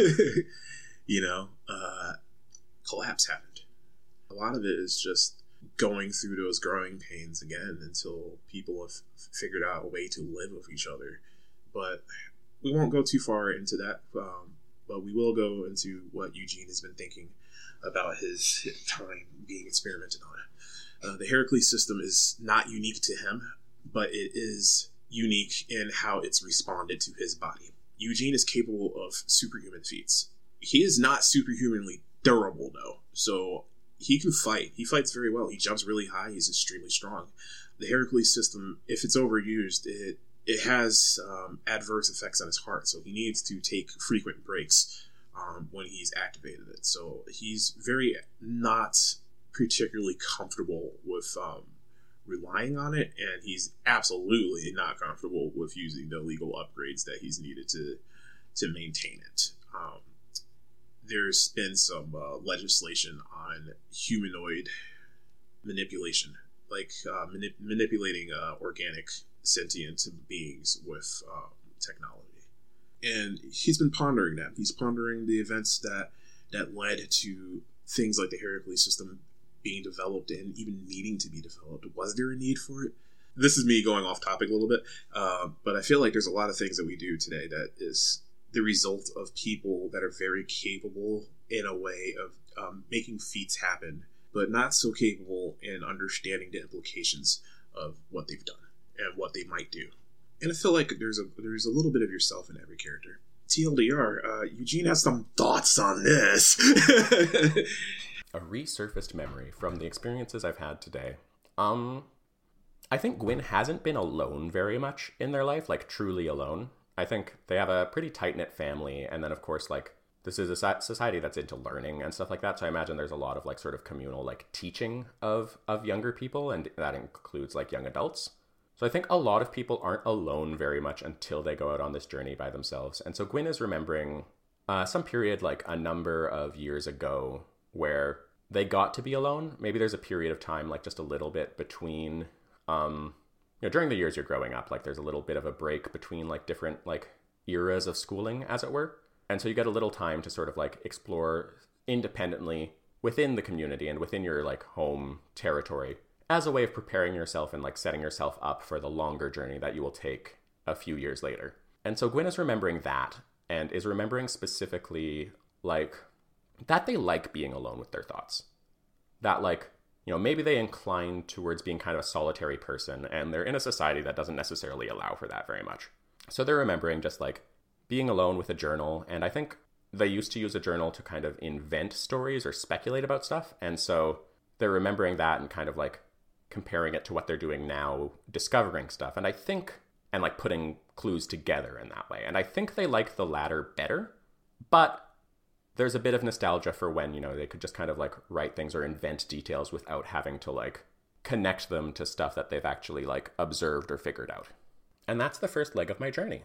You know, uh, collapse happened. A lot of it is just going through those growing pains again until people have figured out a way to live with each other. But we won't go too far into that. Um, but we will go into what Eugene has been thinking about his time being experimented on. Uh, the Heracles system is not unique to him, but it is unique in how it's responded to his body. Eugene is capable of superhuman feats. He is not superhumanly durable, though, so he can fight. He fights very well. He jumps really high. He's extremely strong. The Heracles system, if it's overused, it it has um, adverse effects on his heart, so he needs to take frequent breaks um, when he's activated it. So he's very not particularly comfortable with um, relying on it, and he's absolutely not comfortable with using the legal upgrades that he's needed to to maintain it. Um, there's been some uh, legislation on humanoid manipulation, like uh, manip- manipulating uh, organic sentient beings with um, technology. And he's been pondering that. He's pondering the events that that led to things like the Heracles system being developed and even needing to be developed. Was there a need for it? This is me going off topic a little bit, uh, but I feel like there's a lot of things that we do today that is the result of people that are very capable in a way of um, making feats happen, but not so capable in understanding the implications of what they've done and what they might do. And I feel like there's a there's a little bit of yourself in every character. T L D R, uh, Eugene has some thoughts on this. A resurfaced memory from the experiences I've had today. Um, I think Gwyn hasn't been alone very much in their life, like truly alone. I think they have a pretty tight-knit family, and then of course, like, this is a society that's into learning and stuff like that, so I imagine there's a lot of, like, sort of communal, like, teaching of, of younger people, and that includes, like, young adults. So I think a lot of people aren't alone very much until they go out on this journey by themselves. And so Gwyn is remembering uh, some period, like, a number of years ago where they got to be alone. Maybe there's a period of time, like, just a little bit between... Um, you know, during the years you're growing up, like, there's a little bit of a break between, like, different, like, eras of schooling, as it were. And so you get a little time to sort of, like, explore independently within the community and within your, like, home territory as a way of preparing yourself and, like, setting yourself up for the longer journey that you will take a few years later. And so Gwyn is remembering that, and is remembering specifically, like, that they like being alone with their thoughts. That, like, you know, maybe they incline towards being kind of a solitary person, and they're in a society that doesn't necessarily allow for that very much. So they're remembering just, like, being alone with a journal, and I think they used to use a journal to kind of invent stories or speculate about stuff, and so they're remembering that and kind of, like, comparing it to what they're doing now, discovering stuff, and I think, and, like, putting clues together in that way. And I think they like the latter better, but there's a bit of nostalgia for when, you know, they could just kind of, like, write things or invent details without having to, like, connect them to stuff that they've actually, like, observed or figured out. And that's the first leg of my journey.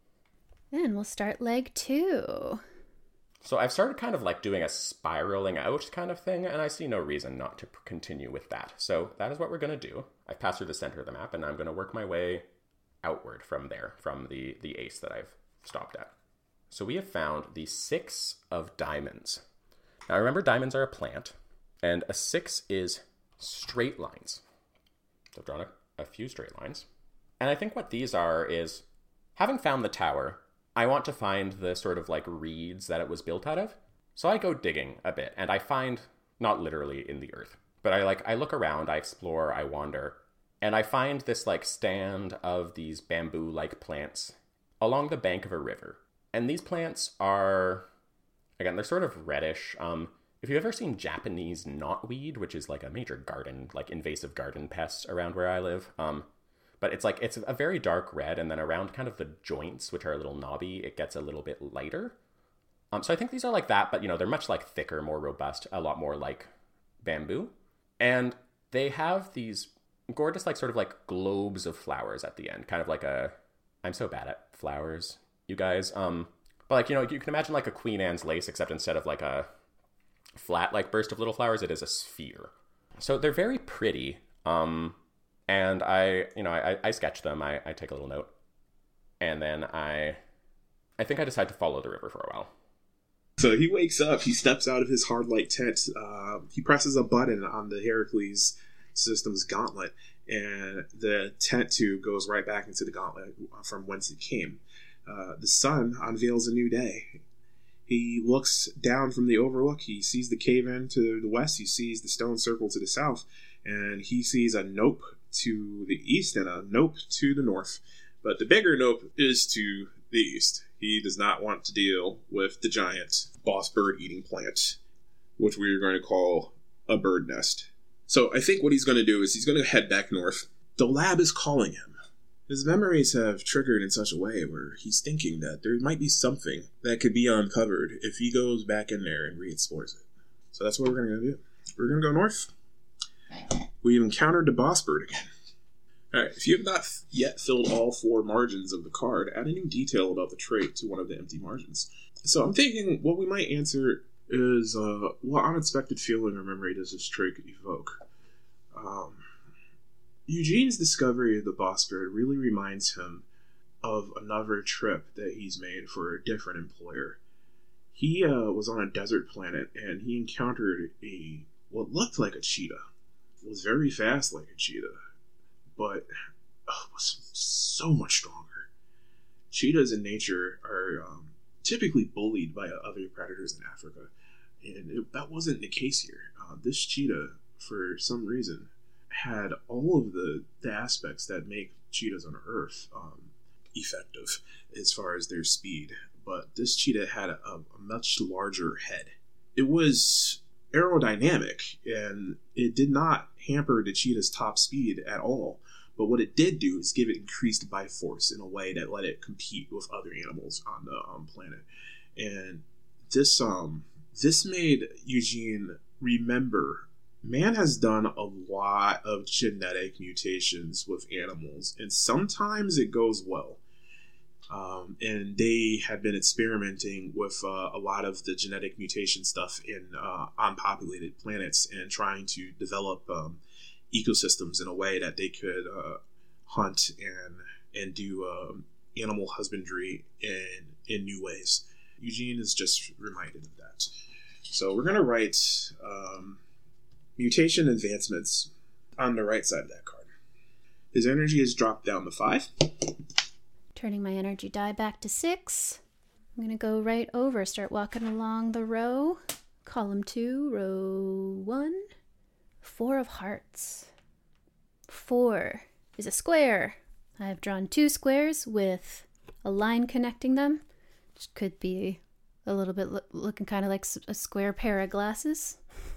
Then we'll start leg two. So I've started kind of, like, doing a spiraling out kind of thing, and I see no reason not to continue with that. So that is what we're going to do. I've passed through the center of the map, and I'm going to work my way outward from there, from the, the ace that I've stopped at. So we have found the six of diamonds. Now remember, diamonds are a plant, and a six is straight lines. So I've drawn a, a few straight lines. And I think what these are is, having found the tower, I want to find the sort of, like, reeds that it was built out of. So I go digging a bit, and I find, not literally in the earth, but I, like, I look around, I explore, I wander, and I find this, like, stand of these bamboo-like plants along the bank of a river. And these plants are, again, they're sort of reddish. Um, if you've ever seen Japanese knotweed, which is, like, a major garden, like, invasive garden pest around where I live, um, but it's, like, it's a very dark red, and then around kind of the joints, which are a little knobby, it gets a little bit lighter. Um, so I think these are like that, but, you know, they're much, like, thicker, more robust, a lot more like bamboo. And they have these gorgeous, like, sort of, like, globes of flowers at the end, kind of like a, I'm so bad at flowers, you guys. Um, but, like, you know, you can imagine, like, a Queen Anne's lace, except instead of, like, a flat, like, burst of little flowers, it is a sphere. So they're very pretty. Um, and I, you know, I, I sketch them. I, I take a little note. And then I, I think I decide to follow the river for a while. So he wakes up, he steps out of his hard light tent, uh, he presses a button on the Heracles system's gauntlet, and the tent tube goes right back into the gauntlet from whence it came. Uh, the sun unveils a new day. He looks down from the overlook. He sees the cave in to the west. He sees the stone circle to the south. And he sees a nope to the east and a nope to the north. But the bigger nope is to the east. He does not want to deal with the giant boss bird eating plant, which we are going to call a bird nest. So I think what he's going to do is he's going to head back north. The lab is calling him. His memories have triggered in such a way where he's thinking that there might be something that could be uncovered if he goes back in there and re-explores it. So that's what we're going to do. We're going to go north. We've encountered the boss bird again. Alright, if you have not yet filled all four margins of the card, add a new detail about the trait to one of the empty margins. So I'm thinking what we might answer is, uh, what unexpected feeling or memory does this trait evoke? Um... Eugene's discovery of the boss bird really reminds him of another trip that he's made for a different employer. He uh, was on a desert planet and he encountered a what looked like a cheetah. It was very fast like a cheetah, but oh, was so much stronger. Cheetahs in nature are um, typically bullied by other predators in Africa, and it, that wasn't the case here. Uh, this cheetah, for some reason, had all of the, the aspects that make cheetahs on Earth um, effective as far as their speed. But this cheetah had a, a much larger head. It was aerodynamic, and it did not hamper the cheetah's top speed at all. But what it did do is give it increased bite force in a way that let it compete with other animals on the um, planet. And this um this made Eugene remember man has done a lot of genetic mutations with animals, and sometimes it goes well. Um, and they had been experimenting with uh, a lot of the genetic mutation stuff in uh, unpopulated planets and trying to develop um, ecosystems in a way that they could uh, hunt and and do um, animal husbandry in in new ways. Eugene is just reminded of that. So we're going to write um, mutation advancements on the right side of that card. His energy is dropped down to five. Turning my energy die back to six. I'm going to go right over, start walking along the row. Column two, row one. Four of hearts. Four is a square. I've drawn two squares with a line connecting them, which could be a little bit lo- looking kind of like a square pair of glasses.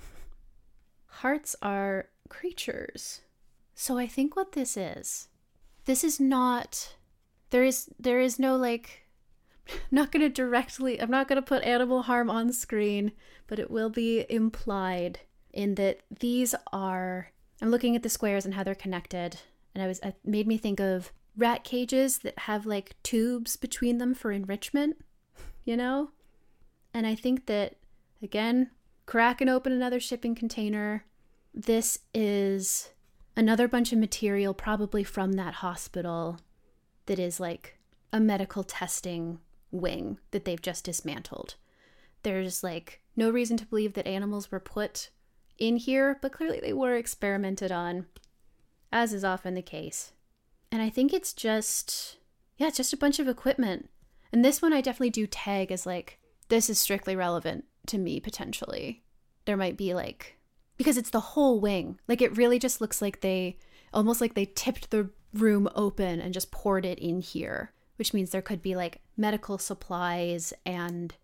Hearts are creatures. So I think what this is, this is not... There is there is no, like, I'm not going to directly, I'm not going to put animal harm on screen, but it will be implied in that these are, I'm looking at the squares and how they're connected, and I was, it made me think of rat cages that have, like, tubes between them for enrichment, you know? And I think that, again, cracking open another shipping container, this is another bunch of material probably from that hospital that is like a medical testing wing that they've just dismantled. There's like no reason to believe that animals were put in here, but clearly they were experimented on, as is often the case. And I think it's just, yeah, it's just a bunch of equipment. And this one I definitely do tag as like, this is strictly relevant to me potentially. There might be like, because it's the whole wing. Like it really just looks like they, almost like they tipped the room open and just poured it in here, which means there could be like medical supplies and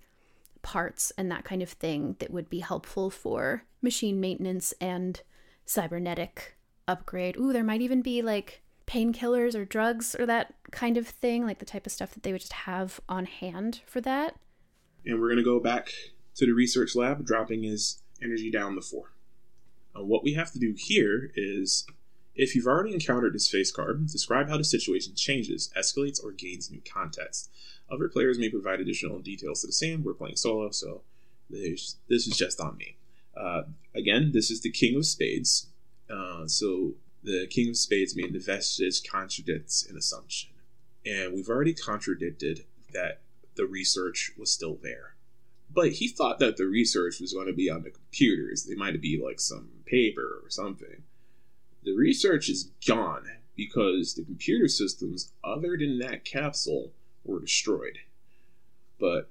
parts and that kind of thing that would be helpful for machine maintenance and cybernetic upgrade. Ooh, there might even be like painkillers or drugs or that kind of thing, like the type of stuff that they would just have on hand for that. And we're going to go back to the research lab, dropping his energy down to four. Uh, what we have to do here is, if you've already encountered this face card, describe how the situation changes, escalates, or gains new context. Other players may provide additional details to the same. We're playing solo, so this is just on me. Uh, again, this is the King of Spades. Uh, so the King of Spades means the vestige contradicts an assumption. And we've already contradicted that the research was still there. But he thought that the research was going to be on the computers. They might be like some paper or something. The research is gone because the computer systems other than that capsule were destroyed. But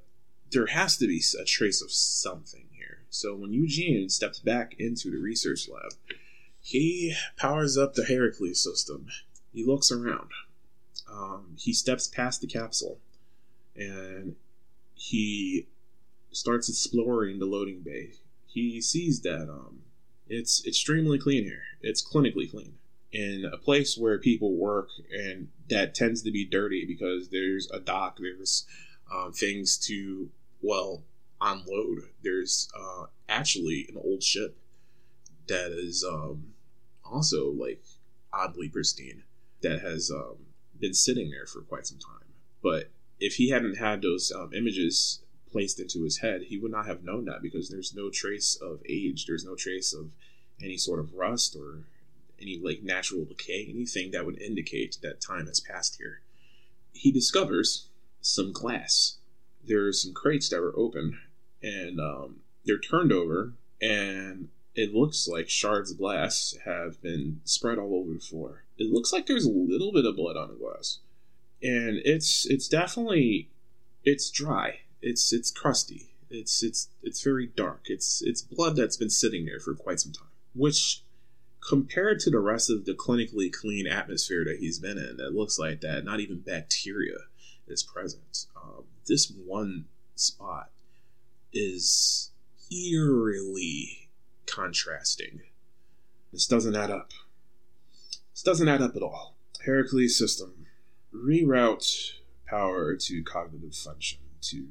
there has to be a trace of something here. So when Eugene steps back into the research lab, he powers up the Heracles system. He looks around. Um, he steps past the capsule, and he starts exploring the loading bay. He sees that um, it's extremely clean here. It's clinically clean. In a place where people work, and that tends to be dirty because there's a dock, there's um, things to, well, unload. There's uh, actually an old ship that is um, also, like, oddly pristine, that has um, been sitting there for quite some time. But if he hadn't had those um, images placed into his head, he would not have known that, because there's no trace of age, there's no trace of any sort of rust or any like natural decay, anything that would indicate that time has passed here. He discovers some glass. There are some crates that were open, and um, they're turned over, and it looks like shards of glass have been spread all over the floor. It looks like there's a little bit of blood on the glass, and it's it's definitely it's dry. It's it's crusty. It's it's it's very dark. It's it's blood that's been sitting there for quite some time, which, compared to the rest of the clinically clean atmosphere that he's been in, that looks like that not even bacteria is present. Um, this one spot is eerily contrasting. This doesn't add up. This doesn't add up at all. Heracles system. Reroute power to cognitive function, to,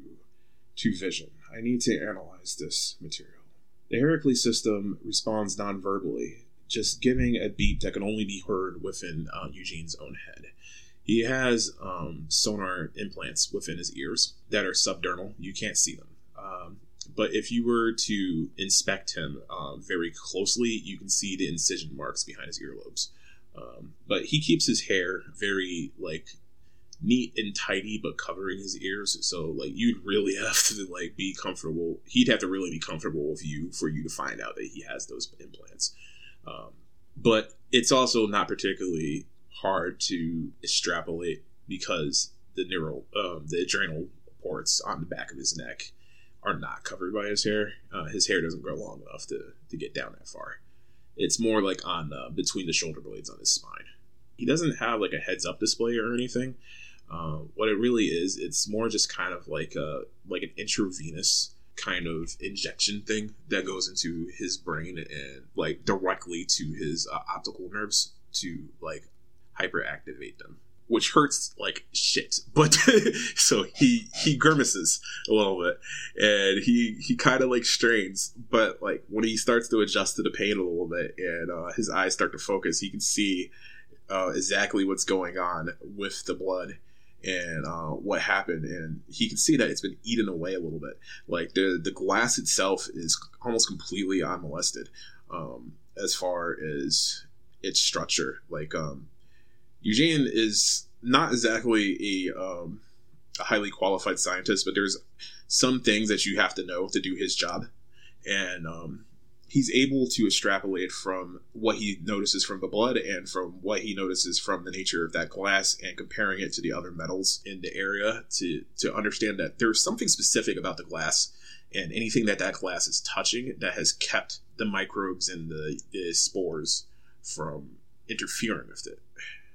to vision. I need to analyze this material. The Heracles system responds non-verbally, just giving a beep that can only be heard within uh, Eugene's own head. He has um, sonar implants within his ears that are subdermal. You can't see them. Um, but if you were to inspect him uh, very closely, you can see the incision marks behind his earlobes. Um, but he keeps his hair very, like, neat and tidy, but covering his ears. So, like, you'd really have to, like, be comfortable. He'd have to really be comfortable with you for you to find out that he has those implants. Um, but it's also not particularly hard to extrapolate, because the neural, um, the adrenal ports on the back of his neck are not covered by his hair. Uh, his hair doesn't grow long enough to, to get down that far. It's more like on uh, between the shoulder blades on his spine. He doesn't have like a heads-up display or anything. Uh, what it really is, it's more just kind of like a like an intravenous kind of injection thing that goes into his brain and like directly to his uh, optical nerves to like hyperactivate them, which hurts like shit. But so he he grimaces a little bit, and he he kind of like strains. But like when he starts to adjust to the pain a little bit, and uh, his eyes start to focus, he can see uh, exactly what's going on with the blood and uh, what happened, and he can see that it's been eaten away a little bit. Like the the glass itself is almost completely unmolested um, as far as its structure. Like um, Eugene is not exactly a, um, a highly qualified scientist, but there's some things that you have to know to do his job, and um, he's able to extrapolate from what he notices from the blood and from what he notices from the nature of that glass, and comparing it to the other metals in the area to to understand that there's something specific about the glass and anything that that glass is touching that has kept the microbes and the, the spores from interfering with it.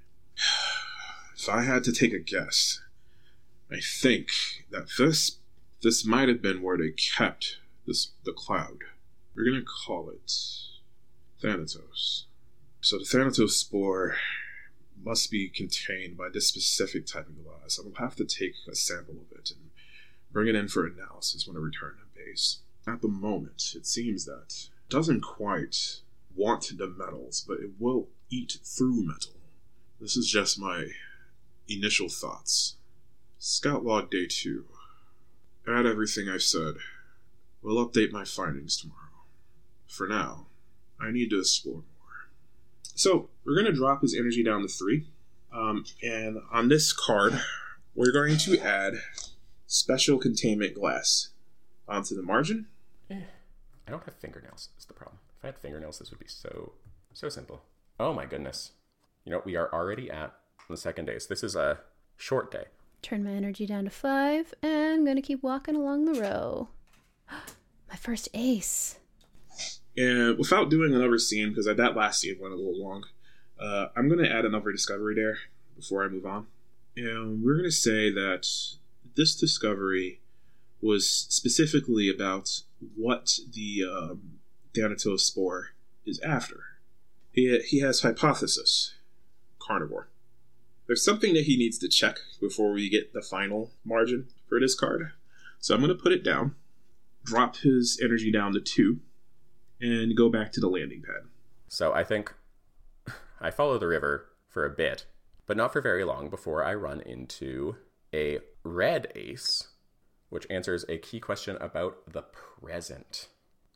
If I had to take a guess, I think that this this might have been where they kept this the cloud. We're going to call it Thanatos. So the Thanatos spore must be contained by this specific type of glass. I will have to take a sample of it and bring it in for analysis when I return to base. At the moment, it seems that it doesn't quite want the metals, but it will eat through metal. This is just my initial thoughts. Scout log day two. Add everything I've said. We'll update my findings tomorrow. For now, I need to explore more. So, we're going to drop his energy down to three. Um, and on this card, we're going to add special containment glass onto the margin. Eh, I don't have fingernails, is the problem. If I had fingernails, this would be so, so simple. Oh my goodness. You know, we are already at the second day. So this is a short day. Turn my energy down to five, and I'm going to keep walking along the row. My first ace. And without doing another scene, because that last scene went a little long, uh, I'm going to add another discovery there before I move on. And we're going to say that this discovery was specifically about what the um, Thanatos spore is after. He, he has hypothesis, carnivore. There's something that he needs to check before we get the final margin for this card. So I'm going to put it down, drop his energy down to two, and go back to the landing pad. So I think I follow the river for a bit, but not for very long before I run into a red ace, which answers a key question about the present.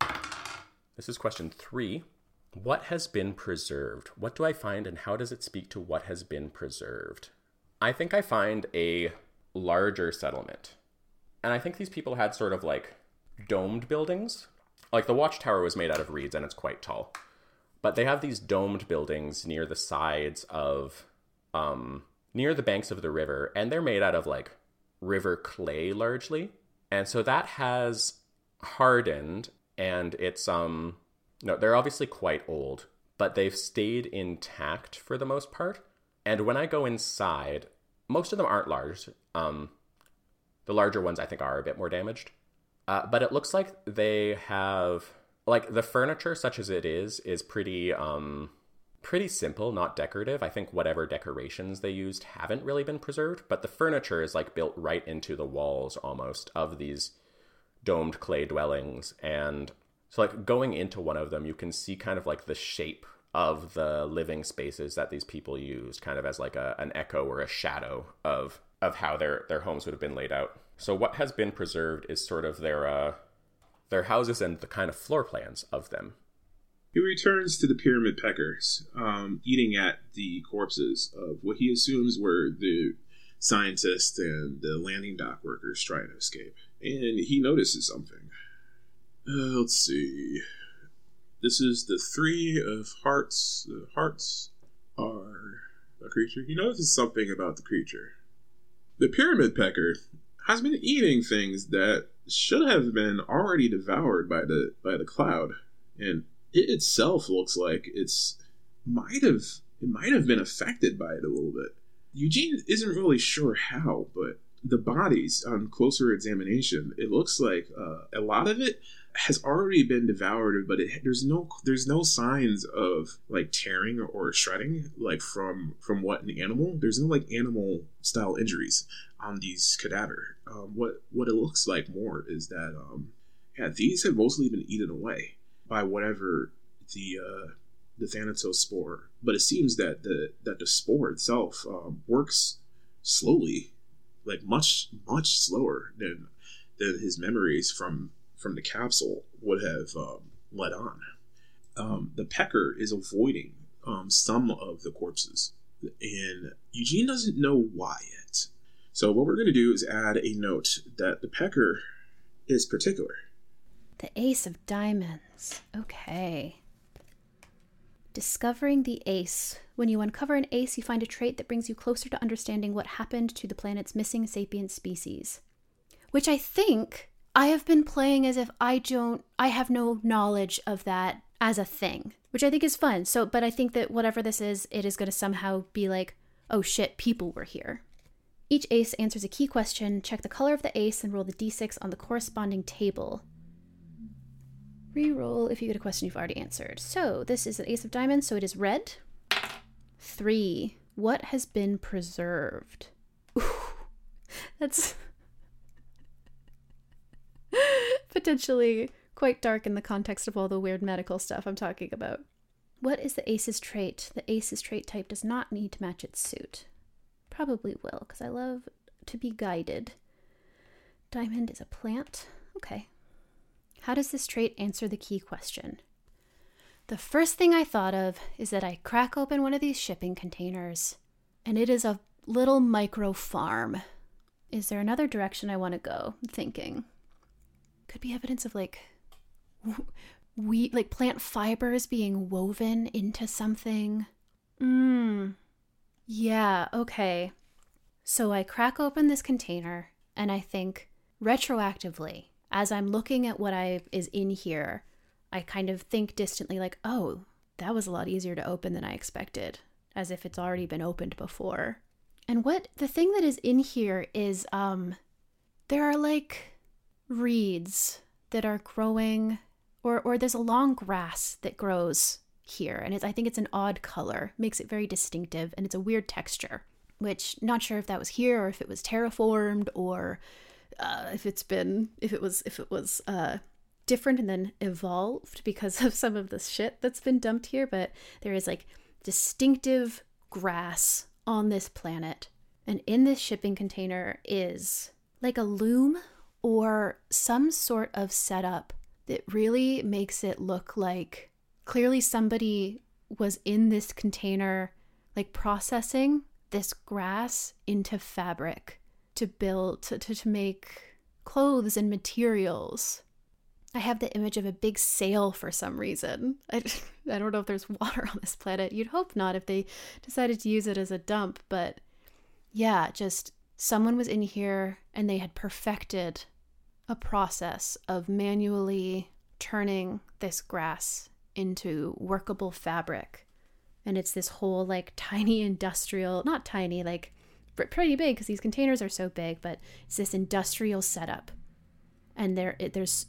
This is question three. What has been preserved? What do I find, and how does it speak to what has been preserved? I think I find a larger settlement. And I think these people had sort of like domed buildings. Like the watchtower was made out of reeds and it's quite tall. But they have these domed buildings near the sides of, um, near the banks of the river. And they're made out of like river clay largely. And so that has hardened, and it's, um, no, they're obviously quite old, but they've stayed intact for the most part. And when I go inside, most of them aren't large. Um, the larger ones I think are a bit more damaged. Uh, but it looks like they have, like the furniture such as it is, is pretty, um, pretty simple, not decorative. I think whatever decorations they used haven't really been preserved, but the furniture is like built right into the walls almost of these domed clay dwellings. And so like going into one of them, you can see kind of like the shape of the living spaces that these people used, kind of as like a, an echo or a shadow of of how their, their homes would have been laid out. So what has been preserved is sort of their uh, their houses and the kind of floor plans of them. He returns to the Pyramid Peckers, um, eating at the corpses of what he assumes were the scientists and the landing dock workers trying to escape. And he notices something. Uh, let's see. This is the three of hearts. The hearts are a creature. He notices something about the creature. The Pyramid Pecker has been eating things that should have been already devoured by the by the cloud, and it itself looks like it's might have it might have been affected by it a little bit. Eugene isn't really sure how, but the bodies, on closer examination, it looks like uh, a lot of it has already been devoured, but it, there's no there's no signs of like tearing or shredding like from from what an animal. There's no like animal style injuries on these cadaver. Um, what what it looks like more is that um, yeah, these have mostly been eaten away by whatever the uh, the Thanatos spore. But it seems that the that the spore itself um, works slowly, like much much slower than than his memories from. from the capsule would have um, led on. Um, the pecker is avoiding um, some of the corpses, and Eugene doesn't know why yet. So what we're going to do is add a note that the pecker is particular. The ace of diamonds. Okay. Discovering the ace. When you uncover an ace, you find a trait that brings you closer to understanding what happened to the planet's missing sapient species. Which I think I have been playing as if I don't, I have no knowledge of that as a thing, which I think is fun. So, but I think that whatever this is, it is going to somehow be like, oh shit, people were here. Each ace answers a key question. Check the color of the ace and roll the d six on the corresponding table. Reroll if you get a question you've already answered. So this is an ace of diamonds, so it is red. Three. What has been preserved? Ooh, that's potentially quite dark in the context of all the weird medical stuff I'm talking about. What is the ace's trait? The ace's trait type does not need to match its suit. Probably will, because I love to be guided. Diamond is a plant. Okay. How does this trait answer the key question? The first thing I thought of is that I crack open one of these shipping containers, and it is a little micro farm. Is there another direction I want to go? I'm thinking. Could be evidence of like we like plant fibers being woven into something. Mmm. Yeah, okay. So I crack open this container and I think retroactively, as I'm looking at what I is in here, I kind of think distantly like, oh, that was a lot easier to open than I expected, as if it's already been opened before. And what the thing that is in here is um there are like reeds that are growing, or or there's a long grass that grows here, and it's I think it's an odd color, makes it very distinctive, and it's a weird texture, which not sure if that was here or if it was terraformed or uh, if it's been if it was if it was uh different and then evolved because of some of the shit that's been dumped here. But there is like distinctive grass on this planet, and in this shipping container is like a loom or some sort of setup that really makes it look like clearly somebody was in this container like processing this grass into fabric to build to, to, to make clothes and materials. I have the image of a big sail for some reason. I, I don't know if there's water on this planet. You'd hope not if they decided to use it as a dump. But yeah, just someone was in here and they had perfected a process of manually turning this grass into workable fabric. And it's this whole like tiny industrial, not tiny, like pretty big because these containers are so big, but it's this industrial setup. And there, it, there's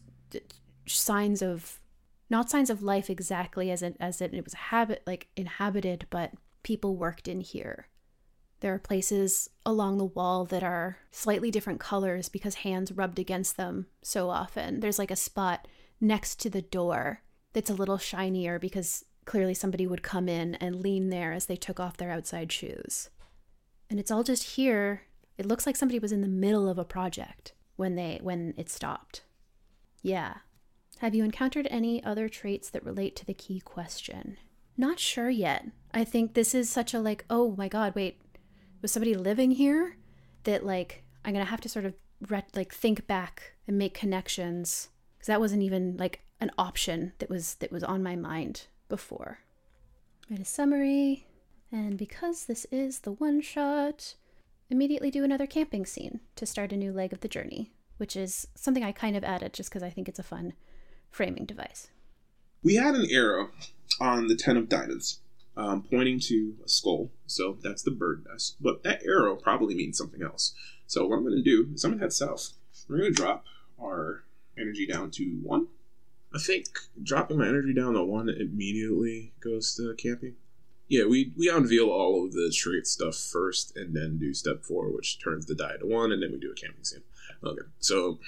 signs of, not signs of life exactly as it, as it, it was habit, like inhabited, but people worked in here. There are places along the wall that are slightly different colors because hands rubbed against them so often. There's like a spot next to the door that's a little shinier because clearly somebody would come in and lean there as they took off their outside shoes. And it's all just here. It looks like somebody was in the middle of a project when they when it stopped. Yeah. Have you encountered any other traits that relate to the key question? Not sure yet. I think this is such a like, oh my god, wait, was somebody living here? That like, I'm going to have to sort of ret- like think back and make connections. Because that wasn't even like an option that was that was on my mind before. Write a summary. And because this is the one shot, immediately do another camping scene to start a new leg of the journey, which is something I kind of added just because I think it's a fun framing device. We had an arrow on the Ten of Diamonds um, pointing to a skull, so that's the bird nest. But that arrow probably means something else. So what I'm going to do is I'm going to head south. We're going to drop our energy down to one. I think dropping my energy down to one immediately goes to camping. Yeah, we, we unveil all of the trait stuff first and then do step four, which turns the die to one, and then we do a camping scene. Okay, so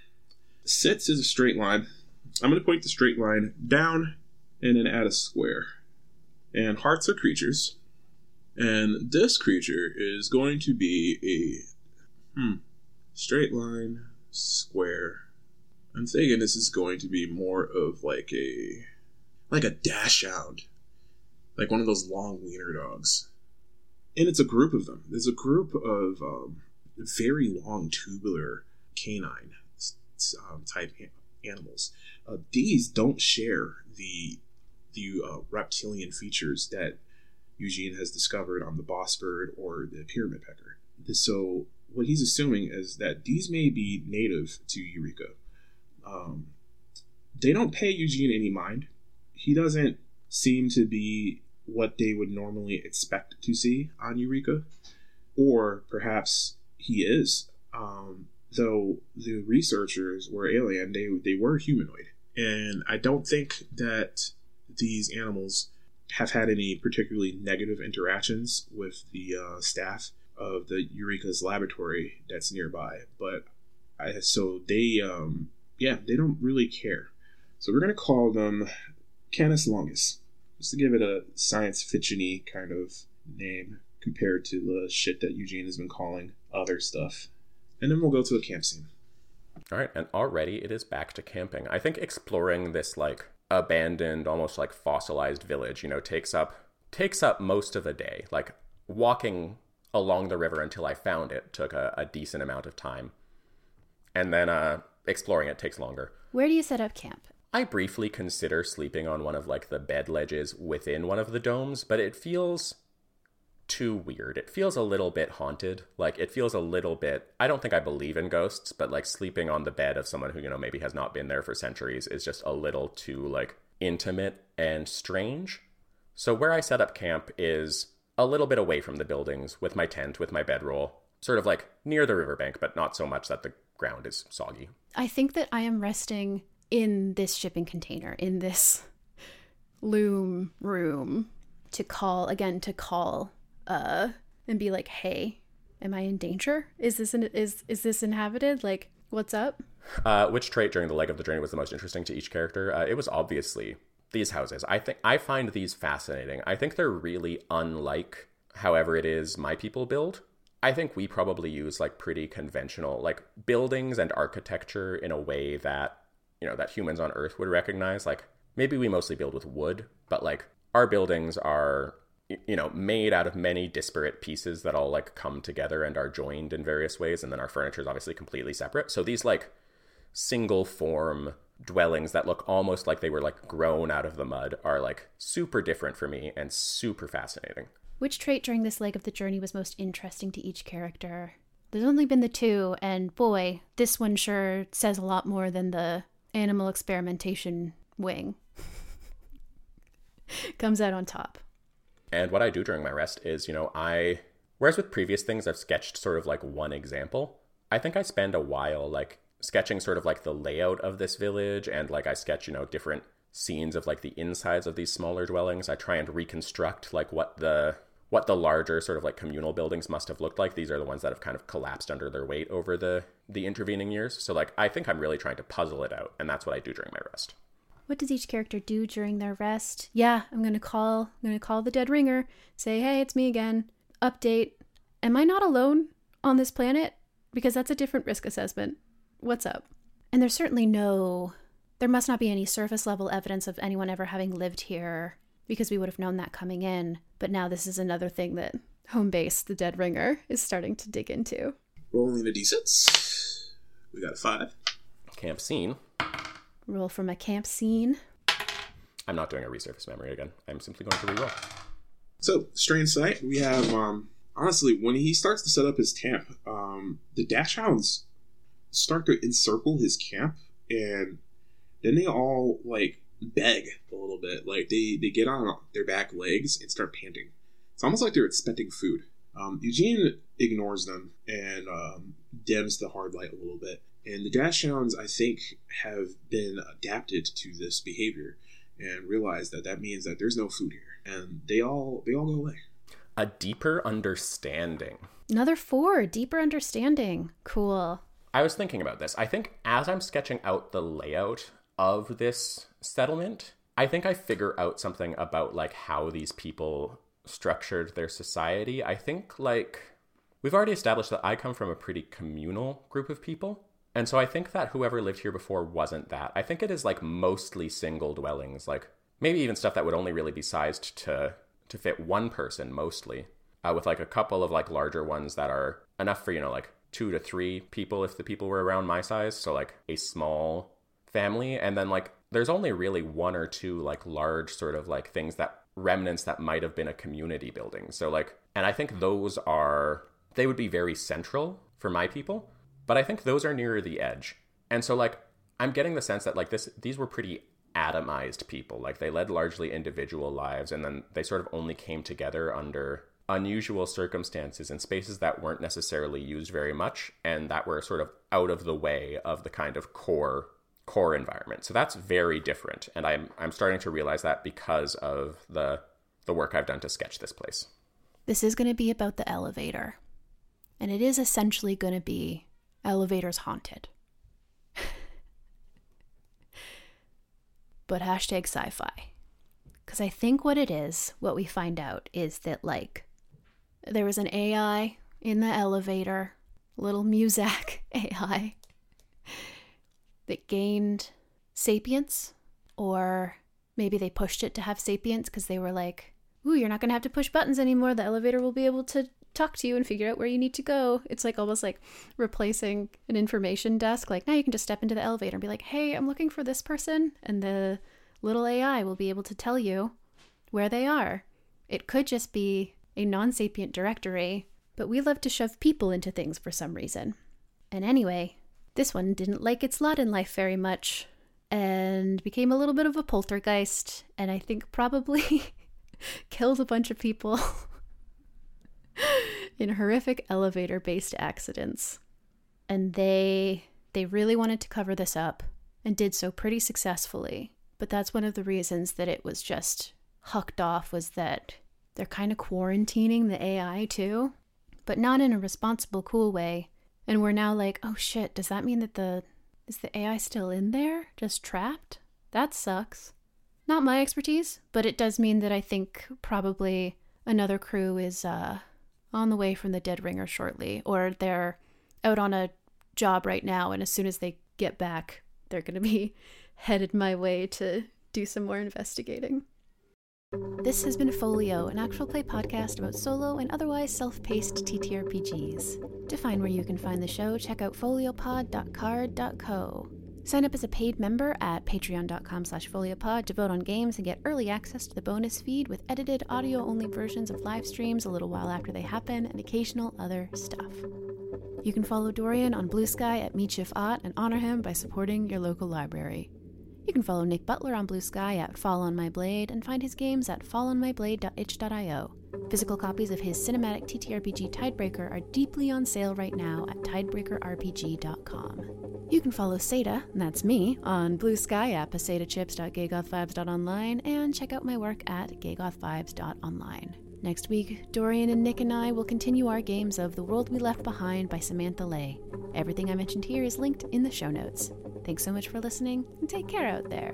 sits is a straight line. I'm going to point the straight line down and then add a square. And hearts are creatures. And this creature is going to be a hmm, straight line, square. I'm thinking this is going to be more of like a like a dash hound. Like one of those long wiener dogs. And it's a group of them. There's a group of um, very long tubular canine um, type animals. Uh, these don't share the the uh, reptilian features that Eugene has discovered on the boss bird or the pyramid pecker. So what he's assuming is that these may be native to Eureka. Um, they don't pay Eugene any mind. He doesn't seem to be what they would normally expect to see on Eureka. Or perhaps he is. Um, though the researchers were alien, they they were humanoid. And I don't think that these animals have had any particularly negative interactions with the uh, staff of the Eureka's laboratory that's nearby. But I, so they, um, yeah, they don't really care. So we're going to call them Canis Longus, just to give it a science fiction-y kind of name compared to the shit that Eugene has been calling other stuff. And then we'll go to a camp scene. All right, and already it is back to camping. I think exploring this, like, abandoned, almost like fossilized village, you know, takes up takes up most of a day. Like, walking along the river until I found it took a, a decent amount of time. And then uh, exploring it takes longer. Where do you set up camp? I briefly consider sleeping on one of, like, the bed ledges within one of the domes, but it feels too weird. It feels a little bit haunted. Like, it feels a little bit, I don't think I believe in ghosts, but like sleeping on the bed of someone who, you know, maybe has not been there for centuries is just a little too like intimate and strange. So where I set up camp is a little bit away from the buildings with my tent, with my bedroll, sort of like near the riverbank, but not so much that the ground is soggy. I think that I am resting in this shipping container, in this loom room, to call, again, to call uh, and be like, hey, am I in danger? Is this in, is is this inhabited? Like, what's up? Uh, which trait during the leg of the journey was the most interesting to each character? Uh, it was obviously these houses. I think I find these fascinating. I think they're really unlike however it is my people build. I think we probably use like pretty conventional like buildings and architecture in a way that, you know, that humans on Earth would recognize. Like maybe we mostly build with wood, but like our buildings are, you know, made out of many disparate pieces that all like come together and are joined in various ways. And then our furniture is obviously completely separate. So these like single form dwellings that look almost like they were like grown out of the mud are like super different for me and super fascinating. Which trait during this leg of the journey was most interesting to each character? There's only been the two, and boy, this one sure says a lot more than the animal experimentation wing. Comes out on top. And what I do during my rest is, you know, I, whereas with previous things I've sketched sort of like one example, I think I spend a while like sketching sort of like the layout of this village, and like I sketch, you know, different scenes of like the insides of these smaller dwellings. I try and reconstruct like what the what the larger sort of like communal buildings must have looked like. These are the ones that have kind of collapsed under their weight over the the intervening years. So like I think I'm really trying to puzzle it out, and that's what I do during my rest. What does each character do during their rest? Yeah, I'm gonna call I'm gonna call the dead ringer, say, hey, it's me again. Update. Am I not alone on this planet? Because that's a different risk assessment. What's up? And there's certainly no there must not be any surface level evidence of anyone ever having lived here, because we would have known that coming in. But now this is another thing that home base, the dead ringer, is starting to dig into. Rolling the d six. We got a five. Camp scene. Roll from a camp scene. I'm not doing a resurface memory again. I'm simply going to reroll. So, strange sight. We have, um, honestly, when he starts to set up his camp, um, the dash hounds start to encircle his camp, and then they all, like, beg a little bit. Like, they, they get on their back legs and start panting. It's almost like they're expecting food. Um, Eugene ignores them and um, dims the hard light a little bit. And the dash hounds, I think, have been adapted to this behavior and realize that that means that there's no food here. And they all they all go away. A deeper understanding. Another four, deeper understanding. Cool. I was thinking about this. I think as I'm sketching out the layout of this settlement, I think I figure out something about like how these people structured their society. I think like we've already established that I come from a pretty communal group of people. And so I think that whoever lived here before wasn't that. I think it is like mostly single dwellings, like maybe even stuff that would only really be sized to to fit one person mostly, uh, with like a couple of like larger ones that are enough for, you know, like two to three people if the people were around my size. So like a small family. And then like there's only really one or two like large sort of like things that remnants that might have been a community building. So like, and I think those are, they would be very central for my people. But I think those are nearer the edge. And so, like, I'm getting the sense that, like, this these were pretty atomized people. Like, they led largely individual lives, and then they sort of only came together under unusual circumstances in spaces that weren't necessarily used very much, and that were sort of out of the way of the kind of core core environment. So that's very different. And I'm I'm starting to realize that because of the the work I've done to sketch this place. This is going to be about the elevator. And it is essentially going to be elevators haunted. But hashtag sci-fi. Because I think what it is, what we find out is that, like, there was an A I in the elevator, little Muzak A I, that gained sapience, or maybe they pushed it to have sapience because they were like, ooh, you're not going to have to push buttons anymore. The elevator will be able to talk to you and figure out where you need to go. It's like almost like replacing an information desk. Like now you can just step into the elevator and be like, hey, I'm looking for this person. And the little A I will be able to tell you where they are. It could just be a non-sapient directory, but we love to shove people into things for some reason. And anyway, this one didn't like its lot in life very much, and became a little bit of a poltergeist, and I think probably killed a bunch of people in horrific elevator-based accidents. And they they really wanted to cover this up, and did so pretty successfully. But that's one of the reasons that it was just hucked off, was that they're kind of quarantining the A I too, but not in a responsible, cool way. And we're now like, oh shit, does that mean that the... is the A I still in there? Just trapped? That sucks. Not my expertise, but it does mean that I think probably another crew is uh, on the way from the Dead Ringer shortly, or they're out on a job right now, and as soon as they get back, they're going to be headed my way to do some more investigating. This has been Folio, an actual play podcast about solo and otherwise self-paced T T R P Gs. To find where you can find the show, check out foliopod dot card dot co. Sign up as a paid member at patreon.com slash foliopod to vote on games and get early access to the bonus feed with edited audio-only versions of live streams a little while after they happen and occasional other stuff. You can follow Dorian on Blue Sky at MeetShifAut and honor him by supporting your local library. You can follow Nick Butler on Blue Sky at Fall on My Blade and find his games at fall on my blade dot itch dot io. Physical copies of his cinematic T T R P G Tidebreaker are deeply on sale right now at tidebreaker r p g dot com. You can follow Seda, and that's me, on Blue Sky at paseta chips dot gay goth vibes dot online and check out my work at gay goth vibes dot online. Next week, Dorian and Nick and I will continue our games of The World We Left Behind by Samantha Lay. Everything I mentioned here is linked in the show notes. Thanks so much for listening, and take care out there.